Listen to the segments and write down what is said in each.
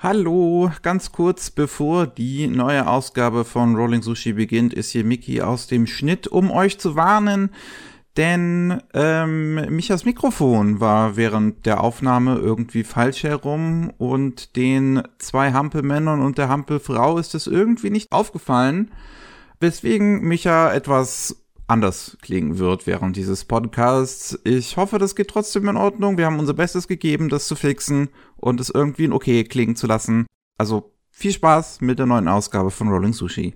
Hallo, ganz kurz bevor die neue Ausgabe von Rolling Sushi beginnt, ist hier Miki aus dem Schnitt, um euch zu warnen, denn Michas Mikrofon war während der Aufnahme irgendwie falsch herum und den 2 Hampelmännern und der Hampelfrau ist es irgendwie nicht aufgefallen, weswegen Micha etwas anders klingen wird während dieses Podcasts. Ich hoffe, das geht trotzdem in Ordnung. Wir haben unser Bestes gegeben, das zu fixen und es irgendwie in okay klingen zu lassen. Also viel Spaß mit der neuen Ausgabe von Rolling Sushi.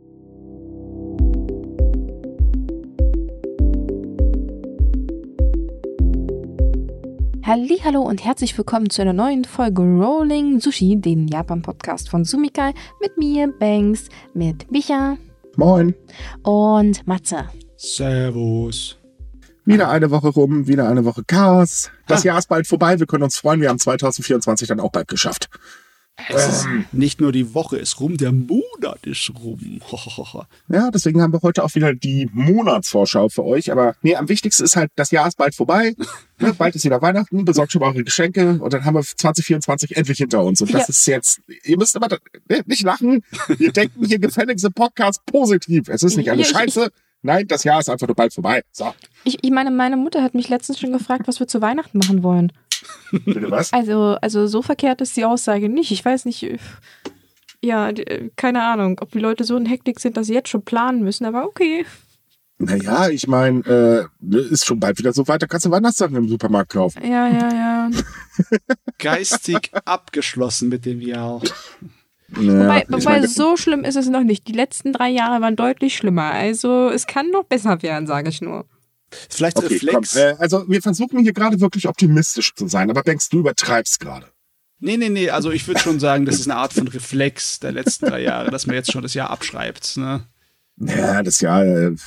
Hallihallo und herzlich willkommen zu einer neuen Folge Rolling Sushi, dem Japan-Podcast von Sumikai, mit mir, Banks, mit Micha. Moin. Und Matze. Servus. Wieder eine Woche rum, wieder eine Woche Chaos. Das Jahr ist bald vorbei, wir können uns freuen, wir haben 2024 dann auch bald geschafft. Es ist nicht nur die Woche ist rum, der Monat ist rum. Ja, deswegen haben wir heute auch wieder die Monatsvorschau für euch. Aber nee, am wichtigsten ist halt, das Jahr ist bald vorbei. Ne, bald ist wieder Weihnachten, besorgt schon mal eure Geschenke und dann haben wir 2024 endlich hinter uns. Und das ist jetzt, ihr müsst aber nicht lachen, wir denken hier gefälligst im Podcast positiv. Es ist nicht alles scheiße. Nein, das Jahr ist einfach nur bald vorbei. So. Ich meine, meine Mutter hat mich letztens schon gefragt, was wir zu Weihnachten machen wollen. Bitte was? Also so verkehrt ist die Aussage nicht. Ich weiß nicht, ja, keine Ahnung, ob die Leute so in Hektik sind, dass sie jetzt schon planen müssen, aber okay. Naja, ich meine, ist schon bald wieder so weit, da kannst du Weihnachtssachen im Supermarkt kaufen. Ja. Geistig abgeschlossen mit dem Jahr. Ja, Wobei so schlimm ist es noch nicht. Die letzten 3 Jahre waren deutlich schlimmer. Also es kann noch besser werden, sage ich nur. Vielleicht okay, Reflex. Komm, also wir versuchen hier gerade wirklich optimistisch zu sein, aber denkst du übertreibst gerade? Nee, also ich würde schon sagen, das ist eine Art von Reflex der letzten 3 Jahre, dass man jetzt schon das Jahr abschreibt. Ne? Ja, das Jahr,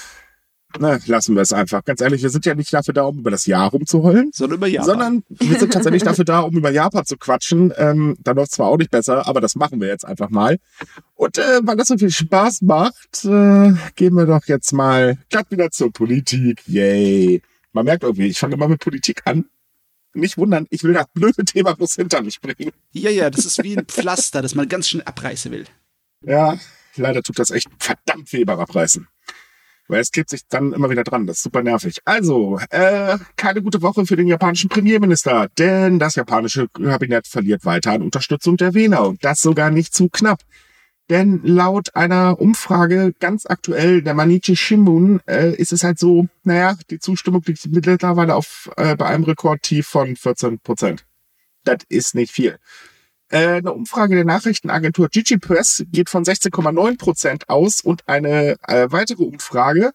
lassen wir es einfach. Ganz ehrlich, wir sind ja nicht dafür da, um über das Jahr rumzuheulen, Sondern über Japan. sondern wir sind tatsächlich dafür da, um über Japan zu quatschen. Da läuft zwar auch nicht besser, aber das machen wir jetzt einfach mal. Und weil das so viel Spaß macht, gehen wir doch jetzt mal glatt wieder zur Politik. Yay. Man merkt irgendwie, ich fange immer mit Politik an. Nicht wundern, ich will das blöde Thema bloß hinter mich bringen. Ja, das ist wie ein Pflaster, das man ganz schnell abreißen will. Ja, leider tut das echt verdammt weh beim Abreißen. Weil es klebt sich dann immer wieder dran. Das ist super nervig. Also, keine gute Woche für den japanischen Premierminister, denn das japanische Kabinett verliert weiter an Unterstützung der Wähler und das sogar nicht zu knapp. Denn laut einer Umfrage ganz aktuell der Mainichi Shimbun ist es halt so, die Zustimmung liegt mittlerweile bei einem Rekordtief von 14%. Das ist nicht viel. Eine Umfrage der Nachrichtenagentur Jiji Press geht von 16,9% aus und eine weitere Umfrage,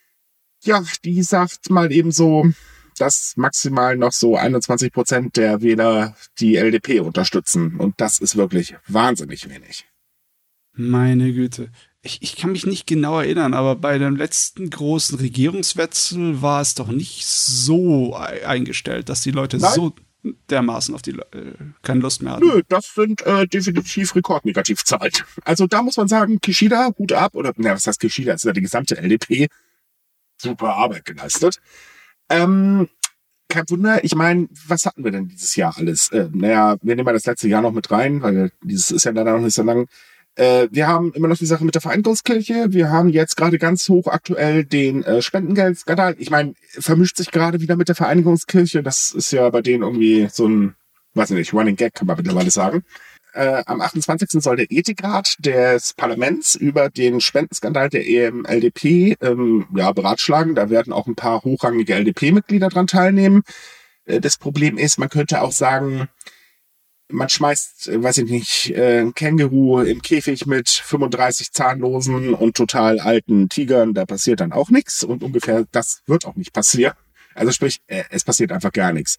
die sagt mal eben so, dass maximal noch so 21% der Wähler die LDP unterstützen. Und das ist wirklich wahnsinnig wenig. Meine Güte. Ich kann mich nicht genau erinnern, aber bei dem letzten großen Regierungswechsel war es doch nicht so eingestellt, dass die Leute so dermaßen auf die keine Lust mehr hatten. Nö, das sind definitiv Rekordnegativzahlen. Also da muss man sagen, Kishida, Hut ab, oder was heißt Kishida, ist ja die gesamte LDP. Super Arbeit geleistet. Kein Wunder, ich meine, was hatten wir denn dieses Jahr alles? Wir nehmen mal das letzte Jahr noch mit rein, weil dieses ist ja leider noch nicht so lang. Wir haben immer noch die Sache mit der Vereinigungskirche. Wir haben jetzt gerade ganz hoch aktuell den Spendengeldskandal. Ich meine, vermischt sich gerade wieder mit der Vereinigungskirche. Das ist ja bei denen irgendwie so ein, Running Gag, kann man mittlerweile sagen. Am 28. soll der Ethikrat des Parlaments über den Spendenskandal der LDP beratschlagen. Da werden auch ein paar hochrangige LDP-Mitglieder dran teilnehmen. Das Problem ist, man könnte auch sagen, man schmeißt, ein Känguru im Käfig mit 35 zahnlosen und total alten Tigern, da passiert dann auch nichts und ungefähr das wird auch nicht passieren. Also sprich, es passiert einfach gar nichts.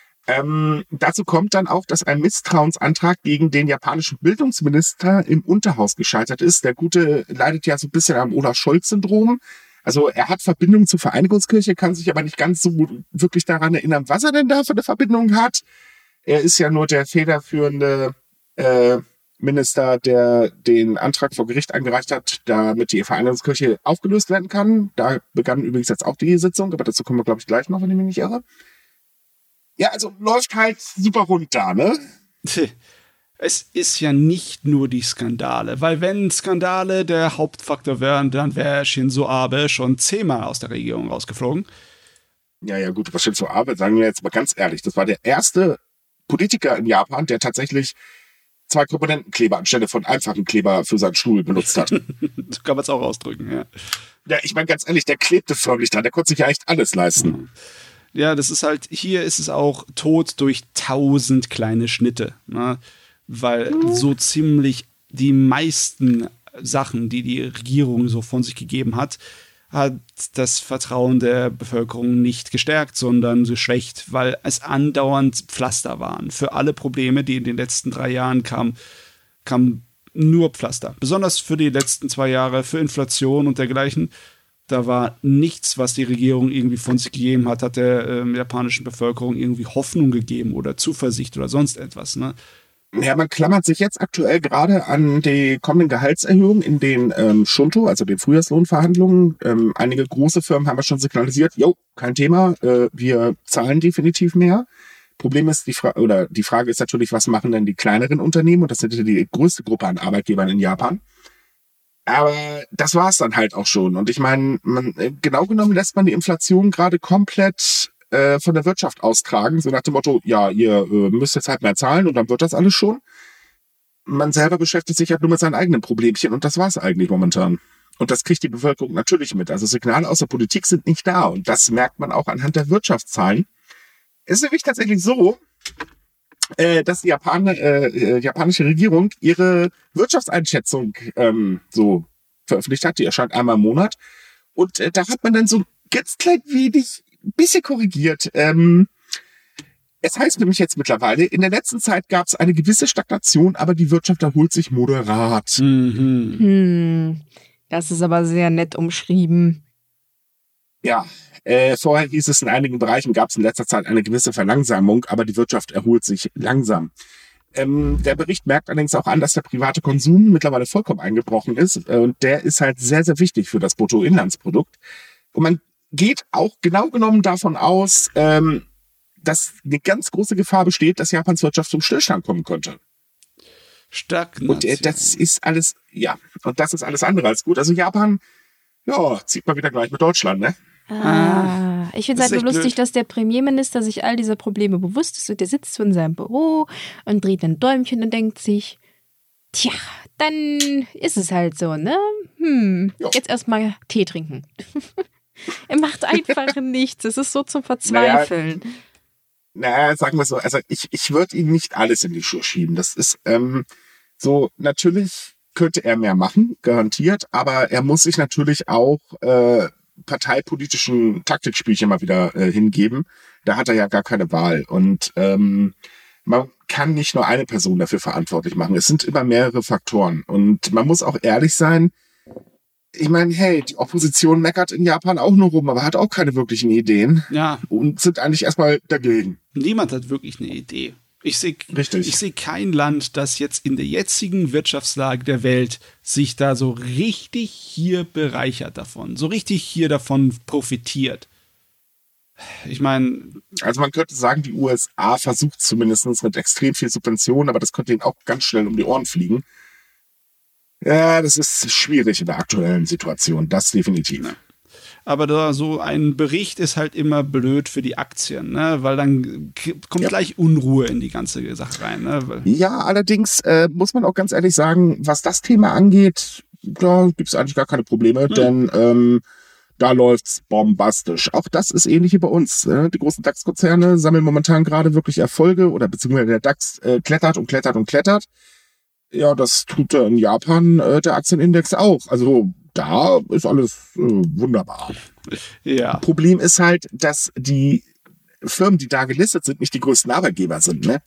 Dazu kommt dann auch, dass ein Misstrauensantrag gegen den japanischen Bildungsminister im Unterhaus gescheitert ist. Der Gute leidet ja so ein bisschen am Olaf-Scholz-Syndrom. Also er hat Verbindung zur Vereinigungskirche, kann sich aber nicht ganz so wirklich daran erinnern, was er denn da für eine Verbindung hat. Er ist ja nur der federführende Minister, der den Antrag vor Gericht eingereicht hat, damit die Vereinigungskirche aufgelöst werden kann. Da begann übrigens jetzt auch die Sitzung, aber dazu kommen wir, glaube ich, gleich noch, wenn ich mich nicht irre. Ja, also läuft halt super rund da, ne? Es ist ja nicht nur die Skandale, weil wenn Skandale der Hauptfaktor wären, dann wäre Shinzo Abe schon 10-mal aus der Regierung rausgeflogen. Ja, gut, was Shinzo Abe, sagen wir jetzt mal ganz ehrlich, das war der erste Politiker in Japan, der tatsächlich 2 Komponentenkleber anstelle von einfachen Kleber für seinen Stuhl benutzt hat. So kann man es auch ausdrücken, ja. Ja, ich meine ganz ehrlich, der klebte förmlich dran, der konnte sich ja echt alles leisten. Ja, das ist halt, hier ist es auch Tod durch 1000 kleine Schnitte, ne? Weil so ziemlich die meisten Sachen, die die Regierung so von sich gegeben hat, hat das Vertrauen der Bevölkerung nicht gestärkt, sondern geschwächt, weil es andauernd Pflaster waren. Für alle Probleme, die in den letzten 3 Jahren kamen, kam nur Pflaster. Besonders für die letzten 2 Jahre, für Inflation und dergleichen. Da war nichts, was die Regierung irgendwie von sich gegeben hat, hat der japanischen Bevölkerung irgendwie Hoffnung gegeben oder Zuversicht oder sonst etwas, ne? Ja, man klammert sich jetzt aktuell gerade an die kommenden Gehaltserhöhungen in den Shunto, also den Frühjahrslohnverhandlungen. Einige große Firmen haben ja schon signalisiert, kein Thema, wir zahlen definitiv mehr. Problem ist, die Frage ist natürlich, was machen denn die kleineren Unternehmen? Und das sind ja die größte Gruppe an Arbeitgebern in Japan. Aber das war's dann halt auch schon. Und ich meine, genau genommen lässt man die Inflation gerade komplett von der Wirtschaft austragen, so nach dem Motto, ja, ihr müsst jetzt halt mehr zahlen und dann wird das alles schon. Man selber beschäftigt sich halt nur mit seinen eigenen Problemchen und das war's eigentlich momentan. Und das kriegt die Bevölkerung natürlich mit. Also Signale aus der Politik sind nicht da und das merkt man auch anhand der Wirtschaftszahlen. Es ist nämlich tatsächlich so, dass die japanische Regierung ihre Wirtschaftseinschätzung so veröffentlicht hat. Die erscheint einmal im Monat. Und da hat man dann so ganz klein wenig ein bisschen korrigiert. Es heißt nämlich jetzt mittlerweile, in der letzten Zeit gab es eine gewisse Stagnation, aber die Wirtschaft erholt sich moderat. Das ist aber sehr nett umschrieben. Ja, vorher hieß es, in einigen Bereichen gab es in letzter Zeit eine gewisse Verlangsamung, aber die Wirtschaft erholt sich langsam. Der Bericht merkt allerdings auch an, dass der private Konsum mittlerweile vollkommen eingebrochen ist und der ist halt sehr, sehr wichtig für das Bruttoinlandsprodukt. Und man geht auch genau genommen davon aus, dass eine ganz große Gefahr besteht, dass Japans Wirtschaft zum Stillstand kommen könnte. Stagnation. Und das ist alles, und das ist alles andere als gut. Also Japan, zieht mal wieder gleich mit Deutschland, ne? Ich finde es halt so lustig, dass der Premierminister sich all dieser Probleme bewusst ist und der sitzt so in seinem Büro und dreht ein Däumchen und denkt sich, tja, dann ist es halt so, ne? Jetzt erstmal Tee trinken. Er macht einfach nichts. Es ist so zum Verzweifeln. Naja, sagen wir so, also ich würde ihm nicht alles in die Schuhe schieben. Das ist so, natürlich könnte er mehr machen, garantiert, aber er muss sich natürlich auch parteipolitischen Taktikspielchen mal wieder hingeben. Da hat er ja gar keine Wahl. Und man kann nicht nur eine Person dafür verantwortlich machen. Es sind immer mehrere Faktoren. Und man muss auch ehrlich sein, ich meine, hey, die Opposition meckert in Japan auch nur rum, aber hat auch keine wirklichen Ideen. Ja. Und sind eigentlich erstmal dagegen. Niemand hat wirklich eine Idee. Ich sehe Richtig. kein Land, das jetzt in der jetzigen Wirtschaftslage der Welt sich da so richtig hier bereichert davon, so richtig hier davon profitiert. Ich meine... Also man könnte sagen, die USA versucht zumindest mit extrem viel Subventionen, aber das könnte ihnen auch ganz schnell um die Ohren fliegen. Ja, das ist schwierig in der aktuellen Situation, das definitiv. Ja. Aber da so ein Bericht ist halt immer blöd für die Aktien, ne? Weil dann kommt gleich Unruhe in die ganze Sache rein. Ne? Ja, allerdings muss man auch ganz ehrlich sagen, was das Thema angeht, da gibt's eigentlich gar keine Probleme, denn da läuft's bombastisch. Auch das ist ähnlich wie bei uns. Die großen DAX-Konzerne sammeln momentan gerade wirklich Erfolge oder beziehungsweise der DAX klettert und klettert und klettert. Ja, das tut in Japan der Aktienindex auch. Also da ist alles wunderbar. Ja. Problem ist halt, dass die Firmen, die da gelistet sind, nicht die größten Arbeitgeber sind, ne?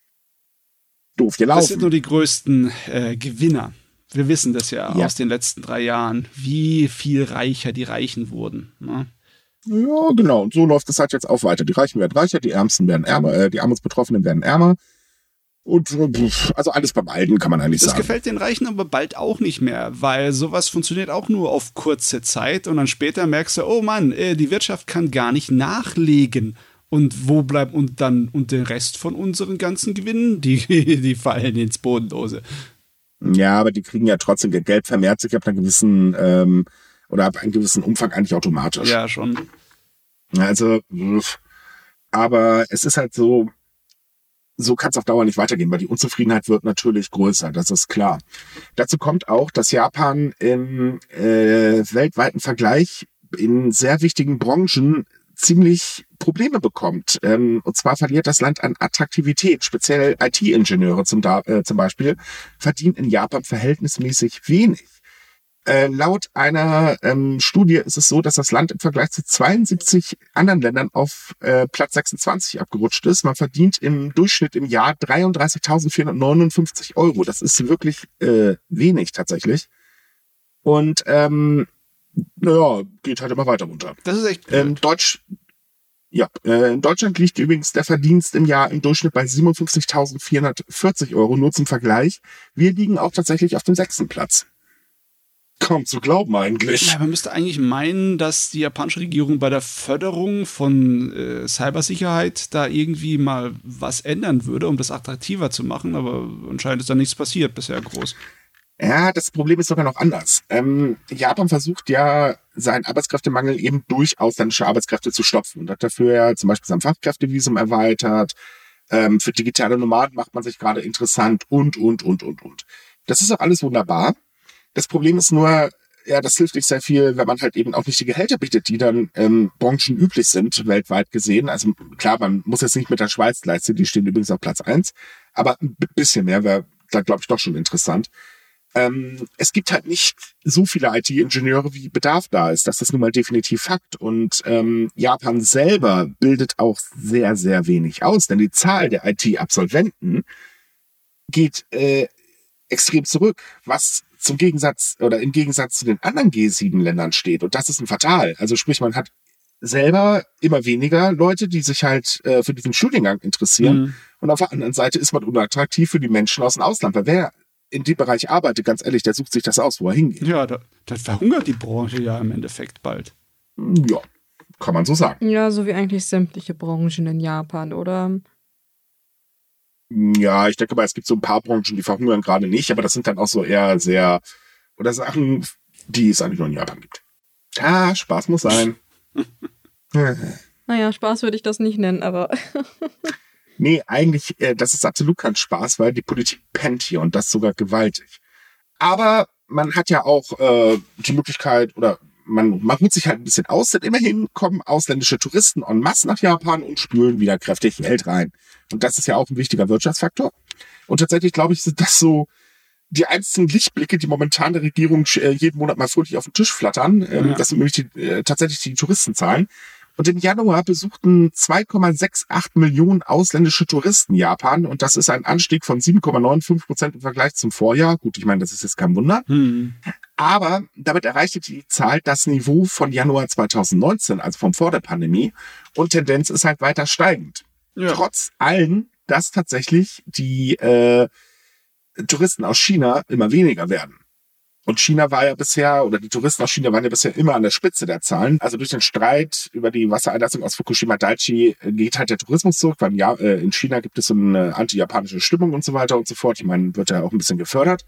Doof gelaufen. Das sind nur die größten Gewinner. Wir wissen das ja aus den letzten 3 Jahren, wie viel reicher die Reichen wurden. Ne? Ja, genau. Und so läuft es halt jetzt auch weiter. Die Reichen werden reicher, die Ärmsten werden ärmer, die Armutsbetroffenen werden ärmer. Und also alles beim Alten, kann man eigentlich sagen. Das gefällt den Reichen aber bald auch nicht mehr, weil sowas funktioniert auch nur auf kurze Zeit und dann später merkst du, oh Mann, die Wirtschaft kann gar nicht nachlegen Und wo bleibt und den Rest von unseren ganzen Gewinnen? Die fallen ins Bodenlose. Ja, aber die kriegen ja trotzdem, Geld vermehrt sich ab einer gewissen, oder ab einem gewissen Umfang eigentlich automatisch. Ja, schon. Also, aber es ist halt so kann es auf Dauer nicht weitergehen, weil die Unzufriedenheit wird natürlich größer, das ist klar. Dazu kommt auch, dass Japan im weltweiten Vergleich in sehr wichtigen Branchen ziemlich Probleme bekommt. Und zwar verliert das Land an Attraktivität. Speziell IT-Ingenieure zum Beispiel verdienen in Japan verhältnismäßig wenig. Laut einer Studie ist es so, dass das Land im Vergleich zu 72 anderen Ländern auf Platz 26 abgerutscht ist. Man verdient im Durchschnitt im Jahr 33.459 €. Das ist wirklich wenig tatsächlich. Und geht halt immer weiter runter. Das ist echt blöd. In Deutschland liegt übrigens der Verdienst im Jahr im Durchschnitt bei 57.440 €, nur zum Vergleich. Wir liegen auch tatsächlich auf dem 6. Platz. Kaum zu glauben eigentlich. Ja, man müsste eigentlich meinen, dass die japanische Regierung bei der Förderung von Cybersicherheit da irgendwie mal was ändern würde, um das attraktiver zu machen, aber anscheinend ist da nichts passiert bisher groß. Ja, das Problem ist sogar noch anders. Japan versucht ja, seinen Arbeitskräftemangel eben durch ausländische Arbeitskräfte zu stopfen und hat dafür ja zum Beispiel sein Fachkräftevisum erweitert. Für digitale Nomaden macht man sich gerade interessant und. Das ist auch alles wunderbar. Das Problem ist nur, ja, das hilft nicht sehr viel, wenn man halt eben auch nicht die Gehälter bietet, die dann branchenüblich sind, weltweit gesehen. Also klar, man muss jetzt nicht mit der Schweiz leisten, die stehen übrigens auf Platz 1, aber ein bisschen mehr wäre da, glaube ich, doch schon interessant. Es gibt halt nicht so viele IT-Ingenieure, wie Bedarf da ist. Das ist nun mal definitiv Fakt. Und Japan selber bildet auch sehr, sehr wenig aus, denn die Zahl der IT-Absolventen geht extrem zurück, was im Gegensatz zu den anderen G7-Ländern steht. Und das ist ein Fatal. Also sprich, man hat selber immer weniger Leute, die sich halt für diesen Studiengang interessieren. Mhm. Und auf der anderen Seite ist man unattraktiv für die Menschen aus dem Ausland. Weil wer in dem Bereich arbeitet, ganz ehrlich, der sucht sich das aus, wo er hingeht. Ja, da verhungert die Branche ja im Endeffekt bald. Ja, kann man so sagen. Ja, so wie eigentlich sämtliche Branchen in Japan, oder? Ja, ich denke mal, es gibt so ein paar Branchen, die verhungern gerade nicht, aber das sind dann auch so eher sehr, oder Sachen, die es eigentlich nur in Japan gibt. Ah, Spaß muss sein. Naja, Spaß würde ich das nicht nennen, aber... Nee, eigentlich, das ist absolut kein Spaß, weil die Politik pennt hier und das sogar gewaltig. Aber man hat ja auch die Möglichkeit, oder man ruht sich halt ein bisschen aus, denn immerhin kommen ausländische Touristen en masse nach Japan und spülen wieder kräftig Geld rein. Und das ist ja auch ein wichtiger Wirtschaftsfaktor. Und tatsächlich, glaube ich, sind das so die einzigen Lichtblicke, die momentan der Regierung jeden Monat mal fröhlich auf den Tisch flattern. Das sind nämlich tatsächlich die Touristenzahlen. Und im Januar besuchten 2,68 Millionen ausländische Touristen Japan. Und das ist ein Anstieg von 7,95% im Vergleich zum Vorjahr. Gut, ich meine, das ist jetzt kein Wunder. Aber damit erreichte die Zahl das Niveau von Januar 2019, also vom vor der Pandemie. Und Tendenz ist halt weiter steigend. Ja. Trotz allem, dass tatsächlich die Touristen aus China immer weniger werden. Und China war ja bisher, oder die Touristen aus China waren ja bisher immer an der Spitze der Zahlen. Also durch den Streit über die Wassereinlassung aus Fukushima Daiichi geht halt der Tourismus zurück, weil in China gibt es so eine anti-japanische Stimmung und so weiter und so fort. Ich meine, wird ja auch ein bisschen gefördert.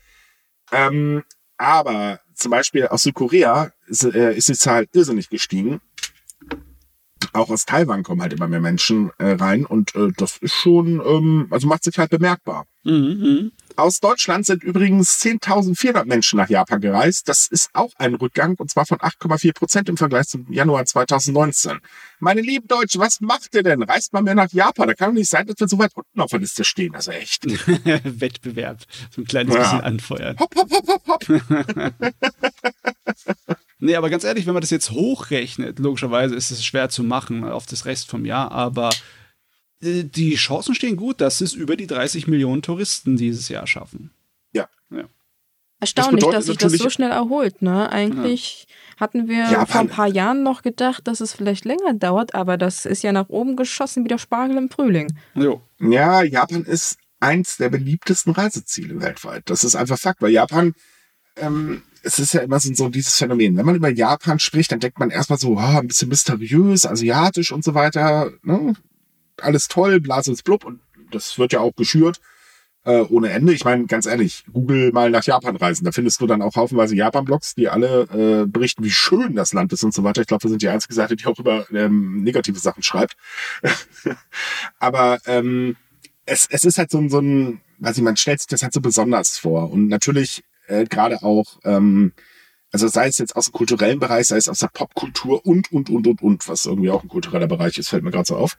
Aber zum Beispiel aus Südkorea ist die Zahl irrsinnig gestiegen. Auch aus Taiwan kommen halt immer mehr Menschen rein und das ist schon, also macht sich halt bemerkbar. Aus Deutschland sind übrigens 10.400 Menschen nach Japan gereist. Das ist auch ein Rückgang und zwar von 8,4% im Vergleich zum Januar 2019. Meine lieben Deutschen, was macht ihr denn? Reist mal mehr nach Japan. Da kann doch nicht sein, dass wir so weit unten auf der Liste stehen. Also echt. Wettbewerb. So ein kleines bisschen anfeuern. Hopp, hopp, hopp, hopp, hopp. Nee, aber ganz ehrlich, wenn man das jetzt hochrechnet, logischerweise ist es schwer zu machen auf das Rest vom Jahr, aber die Chancen stehen gut, dass es über die 30 Millionen Touristen dieses Jahr schaffen. Ja. Erstaunlich, dass sich das so schnell erholt, ne? Eigentlich hatten wir vor ein paar Jahren noch gedacht, dass es vielleicht länger dauert, aber das ist ja nach oben geschossen wie der Spargel im Frühling. Jo. Ja, Japan ist eins der beliebtesten Reiseziele weltweit. Das ist einfach Fakt, weil Japan, es ist ja immer so dieses Phänomen. Wenn man über Japan spricht, dann denkt man erstmal so, ein bisschen mysteriös, asiatisch und so weiter. Ne? alles toll, Blases blub, und das wird ja auch geschürt ohne Ende. Ich meine, ganz ehrlich, Google mal nach Japan reisen, da findest du dann auch haufenweise Japan-Blogs, die alle berichten, wie schön das Land ist und so weiter. Ich glaube, wir sind die einzige Seite, die auch über negative Sachen schreibt. Aber es ist halt so ein, weiß ich, man stellt sich das halt so besonders vor. Und natürlich gerade auch, also sei es jetzt aus dem kulturellen Bereich, sei es aus der Popkultur und, was irgendwie auch ein kultureller Bereich ist, fällt mir gerade so auf.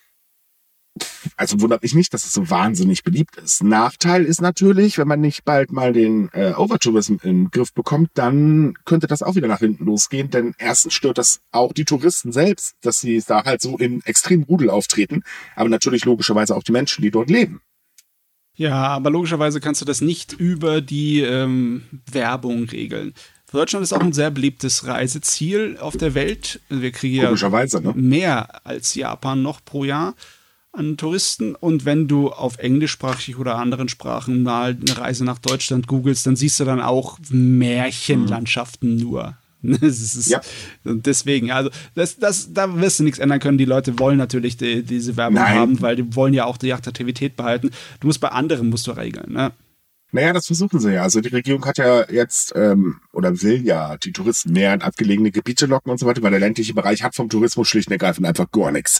Also wundert mich nicht, dass es so wahnsinnig beliebt ist. Nachteil ist natürlich, wenn man nicht bald mal den Overtourism im Griff bekommt, dann könnte das auch wieder nach hinten losgehen, denn erstens stört das auch die Touristen selbst, dass sie da halt so in extrem Rudel auftreten, aber natürlich logischerweise auch die Menschen, die dort leben. Ja, aber logischerweise kannst du das nicht über die Werbung regeln. Deutschland ist auch ein sehr beliebtes Reiseziel auf der Welt. Wir kriegen ja mehr als Japan noch pro Jahr an Touristen. Und wenn du auf englischsprachig oder anderen Sprachen mal eine Reise nach Deutschland googelst, dann siehst du dann auch Märchenlandschaften nur. Das ist, ja. Deswegen, also da wirst du nichts ändern können. Die Leute wollen natürlich diese Werbung haben, weil die wollen ja auch die Attraktivität behalten. Du musst bei anderen musst du regeln, ne? Naja, das versuchen sie ja. Also die Regierung hat ja jetzt oder will ja die Touristen mehr in abgelegene Gebiete locken und so weiter, weil der ländliche Bereich hat vom Tourismus schlicht und ergreifend einfach gar nichts.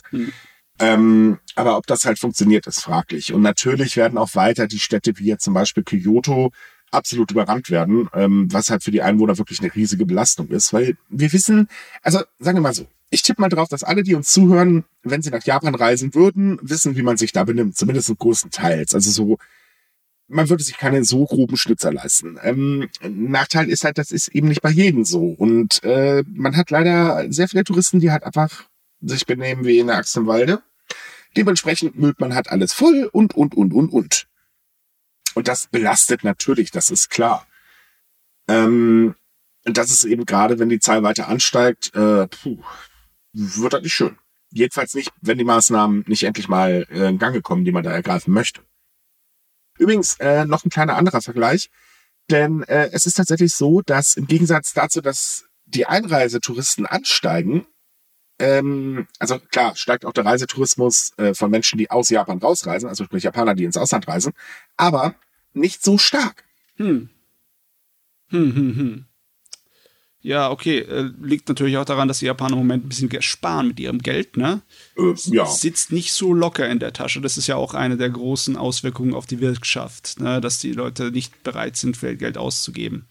Aber ob das halt funktioniert, ist fraglich. Und natürlich werden auch weiter die Städte wie jetzt zum Beispiel Kyoto absolut überrannt werden, was halt für die Einwohner wirklich eine riesige Belastung ist. Weil wir wissen, also sagen wir mal so, ich tippe mal drauf, dass alle, die uns zuhören, wenn sie nach Japan reisen würden, wissen, wie man sich da benimmt. Zumindest größtenteils. Also so, man würde sich keine so groben Schnitzer leisten. Nachteil ist halt, das ist eben nicht bei jedem so. Und man hat leider sehr viele Touristen, die halt einfach sich benehmen wie in der Axt im Walde. Dementsprechend müllt man halt alles voll und. Und das belastet natürlich, das ist klar. Und das ist eben gerade, wenn die Zahl weiter ansteigt, wird das nicht schön. Jedenfalls nicht, wenn die Maßnahmen nicht endlich mal in Gange kommen, die man da ergreifen möchte. Übrigens noch ein kleiner anderer Vergleich, denn es ist tatsächlich so, dass im Gegensatz dazu, dass die Einreisetouristen ansteigen, also klar, steigt auch der Reisetourismus von Menschen, die aus Japan rausreisen, also sprich Japaner, die ins Ausland reisen, aber nicht so stark. Ja, okay. Liegt natürlich auch daran, dass die Japaner im Moment ein bisschen sparen mit ihrem Geld, ne? Ja. Sitzt nicht so locker in der Tasche. Das ist ja auch eine der großen Auswirkungen auf die Wirtschaft, ne? Dass die Leute nicht bereit sind, viel Geld auszugeben.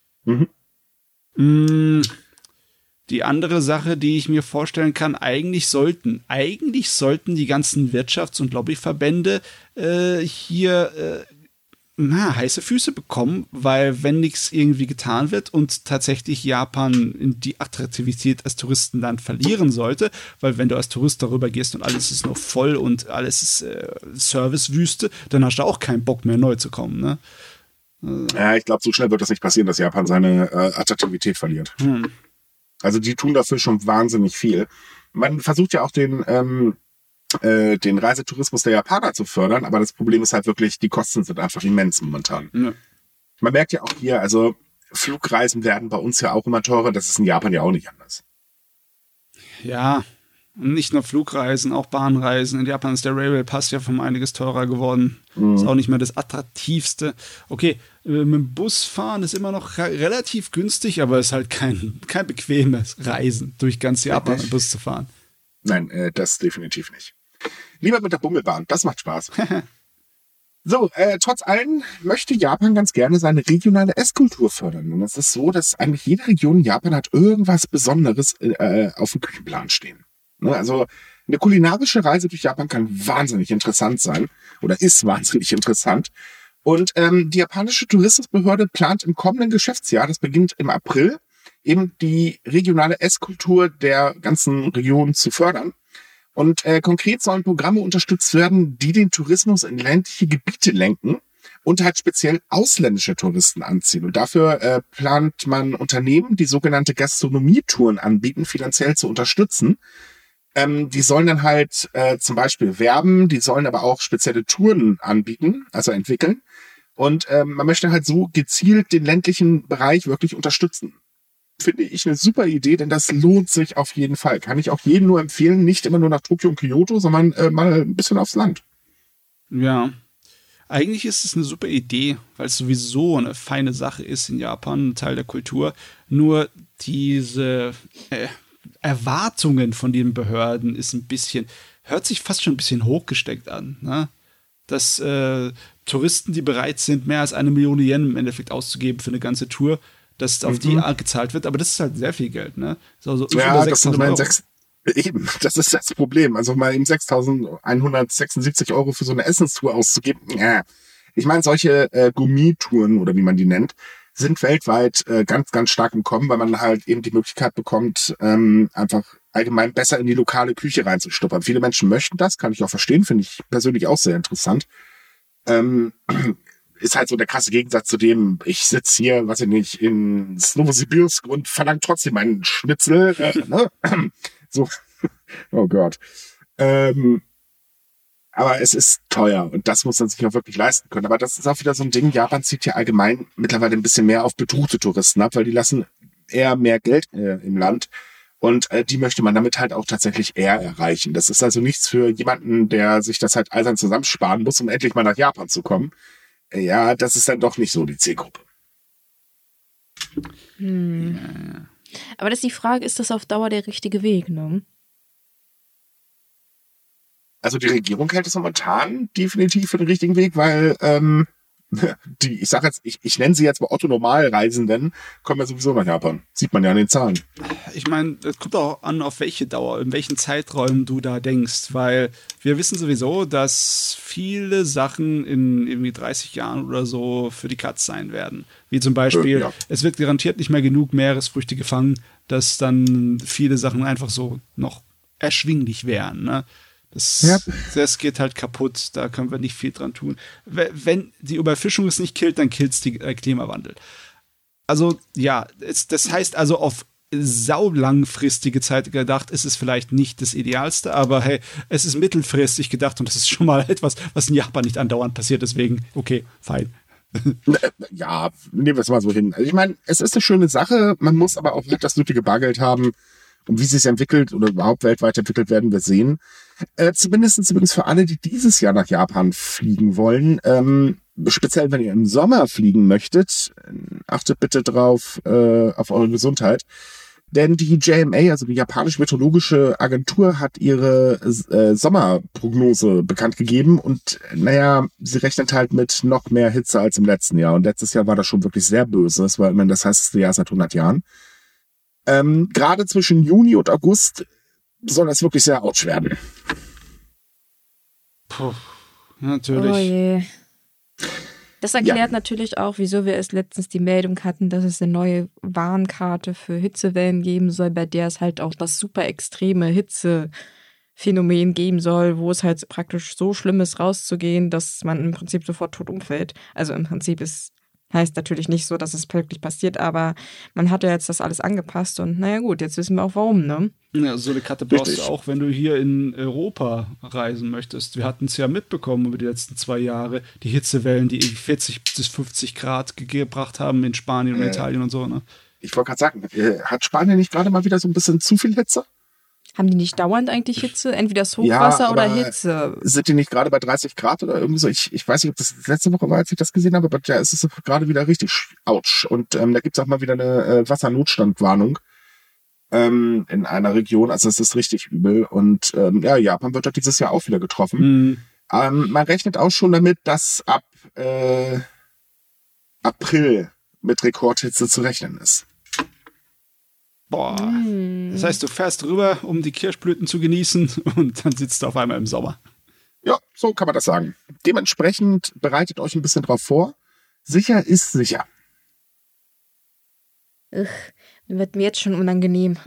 Die andere Sache, die ich mir vorstellen kann, eigentlich sollten die ganzen Wirtschafts- und Lobbyverbände hier heiße Füße bekommen, weil wenn nichts irgendwie getan wird und tatsächlich Japan in die Attraktivität als Touristenland verlieren sollte, weil wenn du als Tourist darüber gehst und alles ist noch voll und alles ist Servicewüste, dann hast du auch keinen Bock mehr neu zu kommen, ne? Ja, ich glaube, so schnell wird das nicht passieren, dass Japan seine Attraktivität verliert. Also die tun dafür schon wahnsinnig viel. Man versucht ja auch den Reisetourismus der Japaner zu fördern, aber das Problem ist halt wirklich, die Kosten sind einfach immens momentan. Ja. Man merkt ja auch hier, also Flugreisen werden bei uns ja auch immer teurer, das ist in Japan ja auch nicht anders. Ja, und nicht nur Flugreisen, auch Bahnreisen. In Japan ist der Railway Pass ja um einiges teurer geworden. Ist auch nicht mehr das attraktivste. Okay, mit dem Bus fahren ist immer noch relativ günstig, aber ist halt kein bequemes Reisen, durch ganz Japan mit Bus zu fahren. Nein, das definitiv nicht. Lieber mit der Bummelbahn, das macht Spaß. So, trotz allem möchte Japan ganz gerne seine regionale Esskultur fördern. Und es ist so, dass eigentlich jede Region in Japan hat irgendwas Besonderes auf dem Küchenplan stehen. Also eine kulinarische Reise durch Japan kann wahnsinnig interessant sein oder ist wahnsinnig interessant. Und die japanische Tourismusbehörde plant im kommenden Geschäftsjahr, das beginnt im April, eben die regionale Esskultur der ganzen Region zu fördern. Und konkret sollen Programme unterstützt werden, die den Tourismus in ländliche Gebiete lenken und halt speziell ausländische Touristen anziehen. Und dafür plant man Unternehmen, die sogenannte Gastronomietouren anbieten, finanziell zu unterstützen. Die sollen dann halt zum Beispiel werben, die sollen aber auch spezielle Touren anbieten, also entwickeln. Und man möchte halt so gezielt den ländlichen Bereich wirklich unterstützen. finde ich eine super Idee, denn das lohnt sich auf jeden Fall. Kann ich auch jedem nur empfehlen, nicht immer nur nach Tokio und Kyoto, sondern mal ein bisschen aufs Land. Ja. Eigentlich ist es eine super Idee, weil es sowieso eine feine Sache ist in Japan, ein Teil der Kultur. Nur diese Erwartungen von den Behörden ist hört sich fast schon ein bisschen hochgesteckt an, ne? Dass Touristen, die bereit sind, mehr als 1 Million Yen im Endeffekt auszugeben für eine ganze Tour, dass auf die gezahlt wird, aber das ist halt sehr viel Geld, ne? So ja, das sind immerhin eben, das ist das Problem. Also mal eben 6.176 € für so eine Essenstour auszugeben. Ja. Ich meine, solche Gummitouren oder wie man die nennt, sind weltweit ganz, ganz stark im Kommen, weil man halt eben die Möglichkeit bekommt, einfach allgemein besser in die lokale Küche reinzustuppern. Viele Menschen möchten das, kann ich auch verstehen, finde ich persönlich auch sehr interessant. Ist halt so der krasse Gegensatz zu dem, ich sitze hier, weiß ich nicht, in Novosibirsk und verlange trotzdem meinen Schnitzel. Ne? So, oh Gott. Aber es ist teuer und das muss man sich auch wirklich leisten können. Aber das ist auch wieder so ein Ding, Japan zieht ja allgemein mittlerweile ein bisschen mehr auf betuchte Touristen ab, weil die lassen eher mehr Geld im Land und die möchte man damit halt auch tatsächlich eher erreichen. Das ist also nichts für jemanden, der sich das halt eisern zusammensparen muss, um endlich mal nach Japan zu kommen. Ja, das ist dann doch nicht so die Zielgruppe. Aber das ist die Frage, ist das auf Dauer der richtige Weg, ne? Also die Regierung hält es momentan definitiv für den richtigen Weg, weil ich sage jetzt, ich nenne sie jetzt mal Otto-Normalreisenden, kommen ja sowieso nach Japan. Sieht man ja an den Zahlen. Ich meine, es kommt auch an, auf welche Dauer, in welchen Zeiträumen du da denkst, weil wir wissen sowieso, dass viele Sachen in irgendwie 30 Jahren oder so für die Katz sein werden. Wie zum Beispiel, Es wird garantiert nicht mehr genug Meeresfrüchte gefangen, dass dann viele Sachen einfach so noch erschwinglich wären, ne? Das geht halt kaputt, da können wir nicht viel dran tun. Wenn die Überfischung es nicht killt, dann killt es den Klimawandel. Also ja, das heißt also auf saulangfristige Zeit gedacht, ist es vielleicht nicht das Idealste, aber hey, es ist mittelfristig gedacht und das ist schon mal etwas, was in Japan nicht andauernd passiert, deswegen, okay, fein. Ja, nehmen wir es mal so hin. Also ich meine, es ist eine schöne Sache, man muss aber auch das nötige Bargeld haben. Und wie sie es entwickelt oder überhaupt weltweit entwickelt werden, wir sehen. Zumindest übrigens für alle, die dieses Jahr nach Japan fliegen wollen. Speziell, wenn ihr im Sommer fliegen möchtet, achtet bitte drauf auf eure Gesundheit. Denn die JMA, also die japanische meteorologische Agentur, hat ihre Sommerprognose bekannt gegeben. Und naja, sie rechnet halt mit noch mehr Hitze als im letzten Jahr. Und letztes Jahr war das schon wirklich sehr böse. Das war immerhin das heißeste Jahr seit 100 Jahren. Gerade zwischen Juni und August soll das wirklich sehr ouch werden. Puh, natürlich. Oh je. Das erklärt natürlich auch, wieso wir erst letztens die Meldung hatten, dass es eine neue Warnkarte für Hitzewellen geben soll, bei der es halt auch das super extreme Hitzephänomen geben soll, wo es halt praktisch so schlimm ist, rauszugehen, dass man im Prinzip sofort tot umfällt. Also im Prinzip heißt natürlich nicht so, dass es wirklich passiert, aber man hat ja jetzt das alles angepasst und naja gut, jetzt wissen wir auch warum, ne? Ja, so eine Karte brauchst du auch, wenn du hier in Europa reisen möchtest. Wir hatten es ja mitbekommen über die letzten 2 Jahre, die Hitzewellen, die 40 bis 50 Grad gebracht haben in Spanien und Italien und so, ne? Ich wollte gerade sagen, hat Spanien nicht gerade mal wieder so ein bisschen zu viel Hitze? Haben die nicht dauernd eigentlich Hitze? Entweder das Hochwasser oder Hitze? Sind die nicht gerade bei 30 Grad oder irgendwie so? Ich weiß nicht, ob das letzte Woche war, als ich das gesehen habe, aber ja, es ist gerade wieder richtig ouch. Und da gibt's auch mal wieder eine Wassernotstandwarnung in einer Region. Also es ist richtig übel. Und Japan wird dort dieses Jahr auch wieder getroffen. Man rechnet auch schon damit, dass ab April mit Rekordhitze zu rechnen ist. Boah, das heißt, du fährst rüber, um die Kirschblüten zu genießen und dann sitzt du auf einmal im Sommer. Ja, so kann man das sagen. Dementsprechend bereitet euch ein bisschen drauf vor. Sicher ist sicher. Wird mir jetzt schon unangenehm.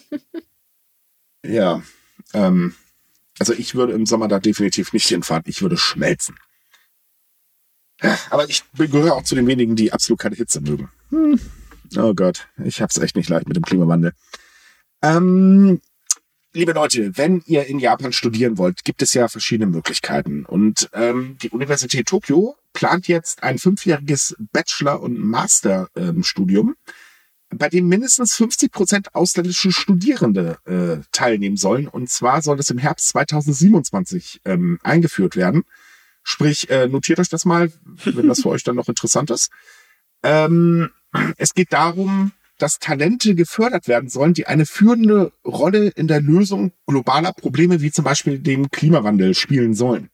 Ja, also ich würde im Sommer da definitiv nicht hinfahren. Ich würde schmelzen. Aber ich gehöre auch zu den wenigen, die absolut keine Hitze mögen. Oh Gott, ich hab's echt nicht leicht mit dem Klimawandel. Liebe Leute, wenn ihr in Japan studieren wollt, gibt es ja verschiedene Möglichkeiten. Und die Universität Tokio plant jetzt ein 5-jähriges Bachelor- und Masterstudium. bei dem mindestens 50% ausländische Studierende teilnehmen sollen. Und zwar soll das im Herbst 2027 eingeführt werden. Sprich, notiert euch das mal, wenn das für euch dann noch interessant ist. Es geht darum, dass Talente gefördert werden sollen, die eine führende Rolle in der Lösung globaler Probleme wie zum Beispiel dem Klimawandel spielen sollen.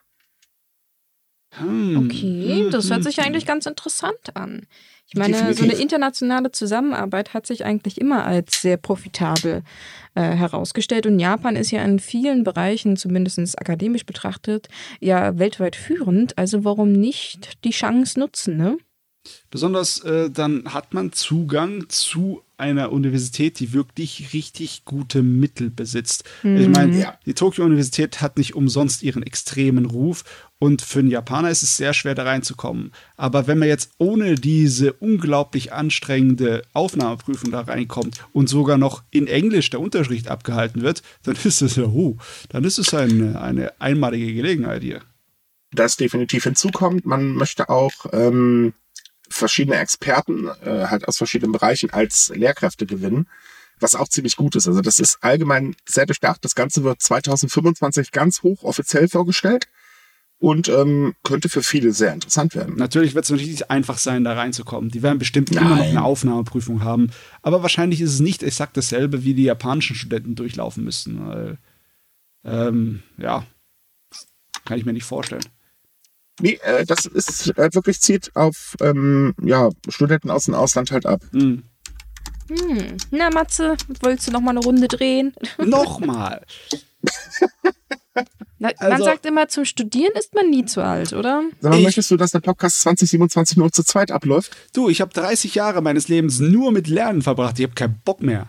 Okay, das hört sich eigentlich ganz interessant an. Ich meine, Definitiv. so eine internationale Zusammenarbeit hat sich eigentlich immer als sehr profitabel herausgestellt. Und Japan ist ja in vielen Bereichen, zumindest akademisch betrachtet, ja weltweit führend. Also warum nicht die Chance nutzen, ne? Besonders dann hat man Zugang zu einer Universität, die wirklich richtig gute Mittel besitzt. Ich meine, die Tokio-Universität hat nicht umsonst ihren extremen Ruf und für einen Japaner ist es sehr schwer, da reinzukommen. Aber wenn man jetzt ohne diese unglaublich anstrengende Aufnahmeprüfung da reinkommt und sogar noch in Englisch der Unterricht abgehalten wird, dann ist es eine einmalige Gelegenheit hier. Das definitiv hinzukommt. Man möchte auch verschiedene Experten halt aus verschiedenen Bereichen als Lehrkräfte gewinnen, was auch ziemlich gut ist. Also das ist allgemein sehr durchdacht. Das Ganze wird 2025 ganz hoch offiziell vorgestellt und könnte für viele sehr interessant werden. Natürlich wird es nicht einfach sein, da reinzukommen. Die werden bestimmt immer noch eine Aufnahmeprüfung haben. Aber wahrscheinlich ist es nicht exakt dasselbe, wie die japanischen Studenten durchlaufen müssten. Weil, kann ich mir nicht vorstellen. Nee, das ist wirklich zieht auf Studenten aus dem Ausland halt ab. Na, Matze, wolltest du noch mal eine Runde drehen? Nochmal! Man sagt immer, zum Studieren ist man nie zu alt, oder? Sag mal, möchtest du, dass der Podcast 2027 nur zu zweit abläuft? Du, ich habe 30 Jahre meines Lebens nur mit Lernen verbracht. Ich habe keinen Bock mehr.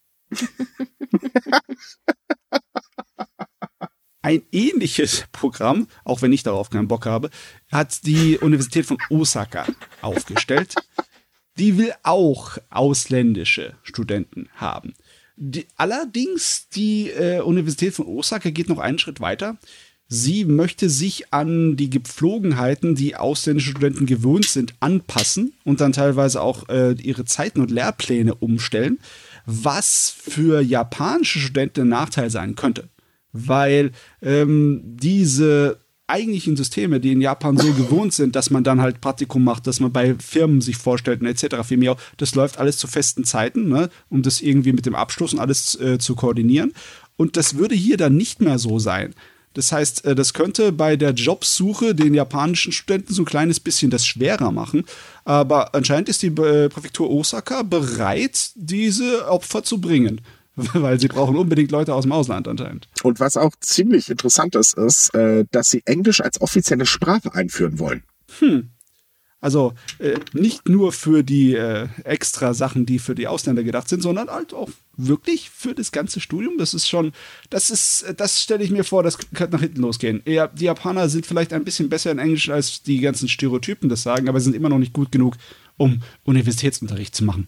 Ein ähnliches Programm, auch wenn ich darauf keinen Bock habe, hat die Universität von Osaka aufgestellt. Die will auch ausländische Studenten haben. Allerdings, die Universität von Osaka geht noch einen Schritt weiter. Sie möchte sich an die Gepflogenheiten, die ausländische Studenten gewöhnt sind, anpassen und dann teilweise auch ihre Zeiten und Lehrpläne umstellen, was für japanische Studenten ein Nachteil sein könnte. Weil diese eigentlichen Systeme, die in Japan so gewohnt sind, dass man dann halt Praktikum macht, dass man bei Firmen sich vorstellt und etc. Das läuft alles zu festen Zeiten, ne, um das irgendwie mit dem Abschluss und alles zu koordinieren. Und das würde hier dann nicht mehr so sein. Das heißt, das könnte bei der Jobsuche den japanischen Studenten so ein kleines bisschen das schwerer machen. Aber anscheinend ist die Präfektur Osaka bereit, diese Opfer zu bringen. Weil sie brauchen unbedingt Leute aus dem Ausland anscheinend. Und was auch ziemlich interessant ist, dass sie Englisch als offizielle Sprache einführen wollen. Also nicht nur für die extra Sachen, die für die Ausländer gedacht sind, sondern halt auch wirklich für das ganze Studium. Das stelle ich mir vor, das könnte nach hinten losgehen. Ja, die Japaner sind vielleicht ein bisschen besser in Englisch, als die ganzen Stereotypen das sagen, aber sind immer noch nicht gut genug, um Universitätsunterricht zu machen.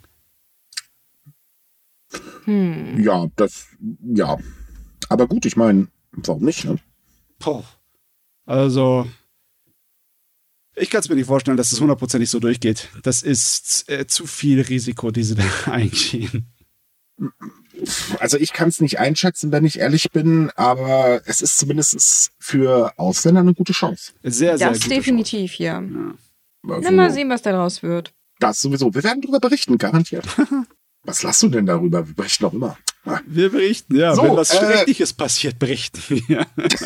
Ja. Aber gut, ich meine, warum nicht, ne? Also, ich kann es mir nicht vorstellen, dass es 100%ig so durchgeht. Das ist zu viel Risiko, die sie da eingehen. Also ich kann es nicht einschätzen, wenn ich ehrlich bin, aber es ist zumindest für Ausländer eine gute Chance. Sehr, sehr das gute definitiv, Chance. ja. Also, Na, mal sehen, was daraus wird. Das sowieso. Wir werden darüber berichten, garantiert. Was lasst du denn darüber? Wir berichten auch immer. Wir berichten, ja. So, wenn was Schreckliches passiert, berichten wir.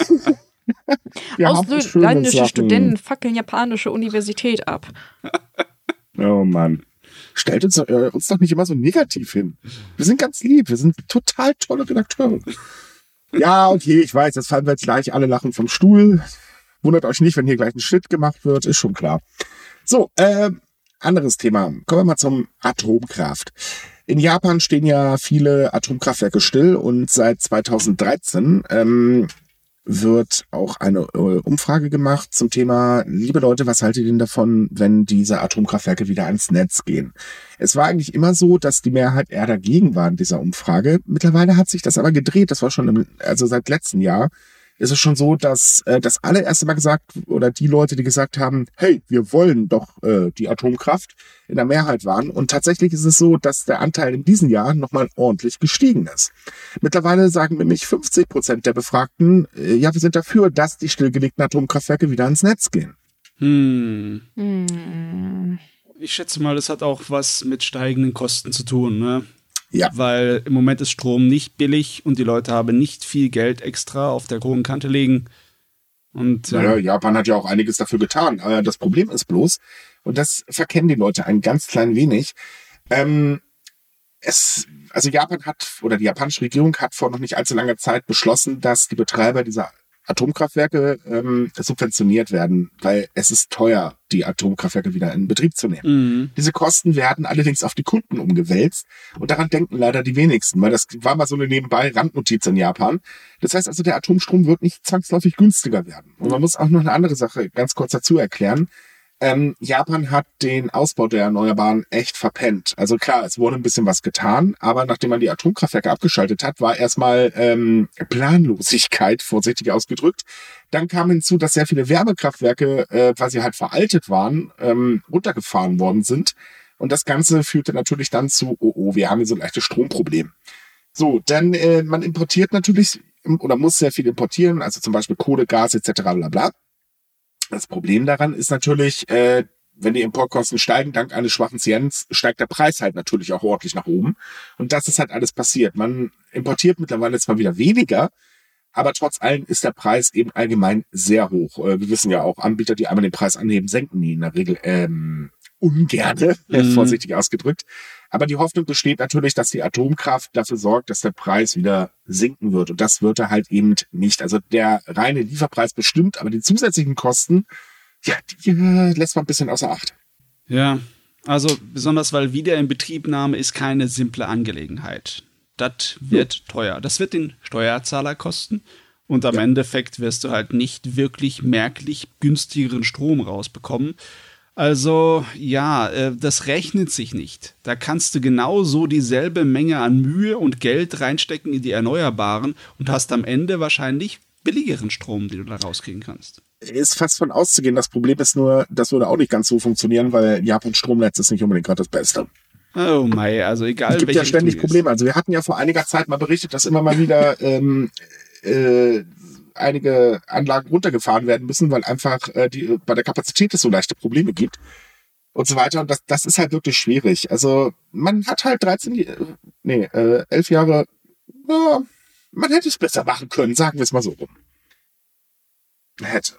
Ausländische Studenten fackeln japanische Universität ab. Oh Mann. Stellt uns doch nicht immer so negativ hin. Wir sind ganz lieb. Wir sind total tolle Redakteure. Ja, okay, ich weiß. Jetzt fallen wir jetzt gleich alle lachen vom Stuhl. Wundert euch nicht, wenn hier gleich ein Schnitt gemacht wird. Ist schon klar. So, anderes Thema. Kommen wir mal zum Atomkraft. In Japan stehen ja viele Atomkraftwerke still und seit 2013 wird auch eine Umfrage gemacht zum Thema, liebe Leute, was haltet ihr denn davon, wenn diese Atomkraftwerke wieder ans Netz gehen? Es war eigentlich immer so, dass die Mehrheit eher dagegen war in dieser Umfrage. Mittlerweile hat sich das aber gedreht. Das war schon seit letztem Jahr. ist es schon so, dass das allererste Mal gesagt, oder die Leute, die gesagt haben, hey, wir wollen doch die Atomkraft, in der Mehrheit waren. Und tatsächlich ist es so, dass der Anteil in diesem Jahr nochmal ordentlich gestiegen ist. Mittlerweile sagen nämlich 50% der Befragten, ja, wir sind dafür, dass die stillgelegten Atomkraftwerke wieder ins Netz gehen. Ich schätze mal, das hat auch was mit steigenden Kosten zu tun, ne? Ja. Weil im Moment ist Strom nicht billig und die Leute haben nicht viel Geld extra auf der hohen Kante liegen. Und naja, Japan hat ja auch einiges dafür getan. Das Problem ist bloß, und das verkennen die Leute ein ganz klein wenig, also Japan hat, oder die japanische Regierung hat vor noch nicht allzu langer Zeit beschlossen, dass die Betreiber dieser Atomkraftwerke subventioniert werden, weil es ist teuer, die Atomkraftwerke wieder in Betrieb zu nehmen. Diese Kosten werden allerdings auf die Kunden umgewälzt und daran denken leider die wenigsten, weil das war mal so eine nebenbei Randnotiz in Japan. Das heißt also, der Atomstrom wird nicht zwangsläufig günstiger werden. Und man muss auch noch eine andere Sache ganz kurz dazu erklären. Japan hat den Ausbau der Erneuerbaren echt verpennt. Also klar, es wurde ein bisschen was getan, aber nachdem man die Atomkraftwerke abgeschaltet hat, war erstmal Planlosigkeit, vorsichtig ausgedrückt. Dann kam hinzu, dass sehr viele Wärmekraftwerke, weil sie halt veraltet waren, runtergefahren worden sind. Und das Ganze führte natürlich dann zu, wir haben hier so ein leichtes Stromproblem. So, dann man importiert natürlich oder muss sehr viel importieren, also zum Beispiel Kohle, Gas etc. bla bla. Das Problem daran ist natürlich, wenn die Importkosten steigen, dank eines schwachen Yens, steigt der Preis halt natürlich auch ordentlich nach oben. Und das ist halt alles passiert. Man importiert mittlerweile zwar wieder weniger, aber trotz allem ist der Preis eben allgemein sehr hoch. Wir wissen ja auch, Anbieter, die einmal den Preis anheben, senken die in der Regel ungerne, vorsichtig ausgedrückt. Aber die Hoffnung besteht natürlich, dass die Atomkraft dafür sorgt, dass der Preis wieder sinken wird. Und das wird er halt eben nicht. Also der reine Lieferpreis bestimmt, aber die zusätzlichen Kosten, ja, die lässt man ein bisschen außer Acht. Ja, also besonders, weil Wiederinbetriebnahme ist keine simple Angelegenheit. Das wird teuer. Das wird den Steuerzahler kosten. Und am Endeffekt wirst du halt nicht wirklich merklich günstigeren Strom rausbekommen. Also, ja, das rechnet sich nicht. Da kannst du genauso dieselbe Menge an Mühe und Geld reinstecken in die Erneuerbaren und hast am Ende wahrscheinlich billigeren Strom, den du da rauskriegen kannst. Ist fast von auszugehen. Das Problem ist nur, das würde auch nicht ganz so funktionieren, weil Japans Stromnetz ist nicht unbedingt gerade das Beste. Oh mei, also egal. Es gibt ja ständig Probleme. Also wir hatten ja vor einiger Zeit mal berichtet, dass immer mal wieder einige Anlagen runtergefahren werden müssen, weil einfach bei der Kapazität es so leichte Probleme gibt und so weiter. Und das ist halt wirklich schwierig. Also man hat halt 11 Jahre, man hätte es besser machen können, sagen wir es mal so rum. Hätte.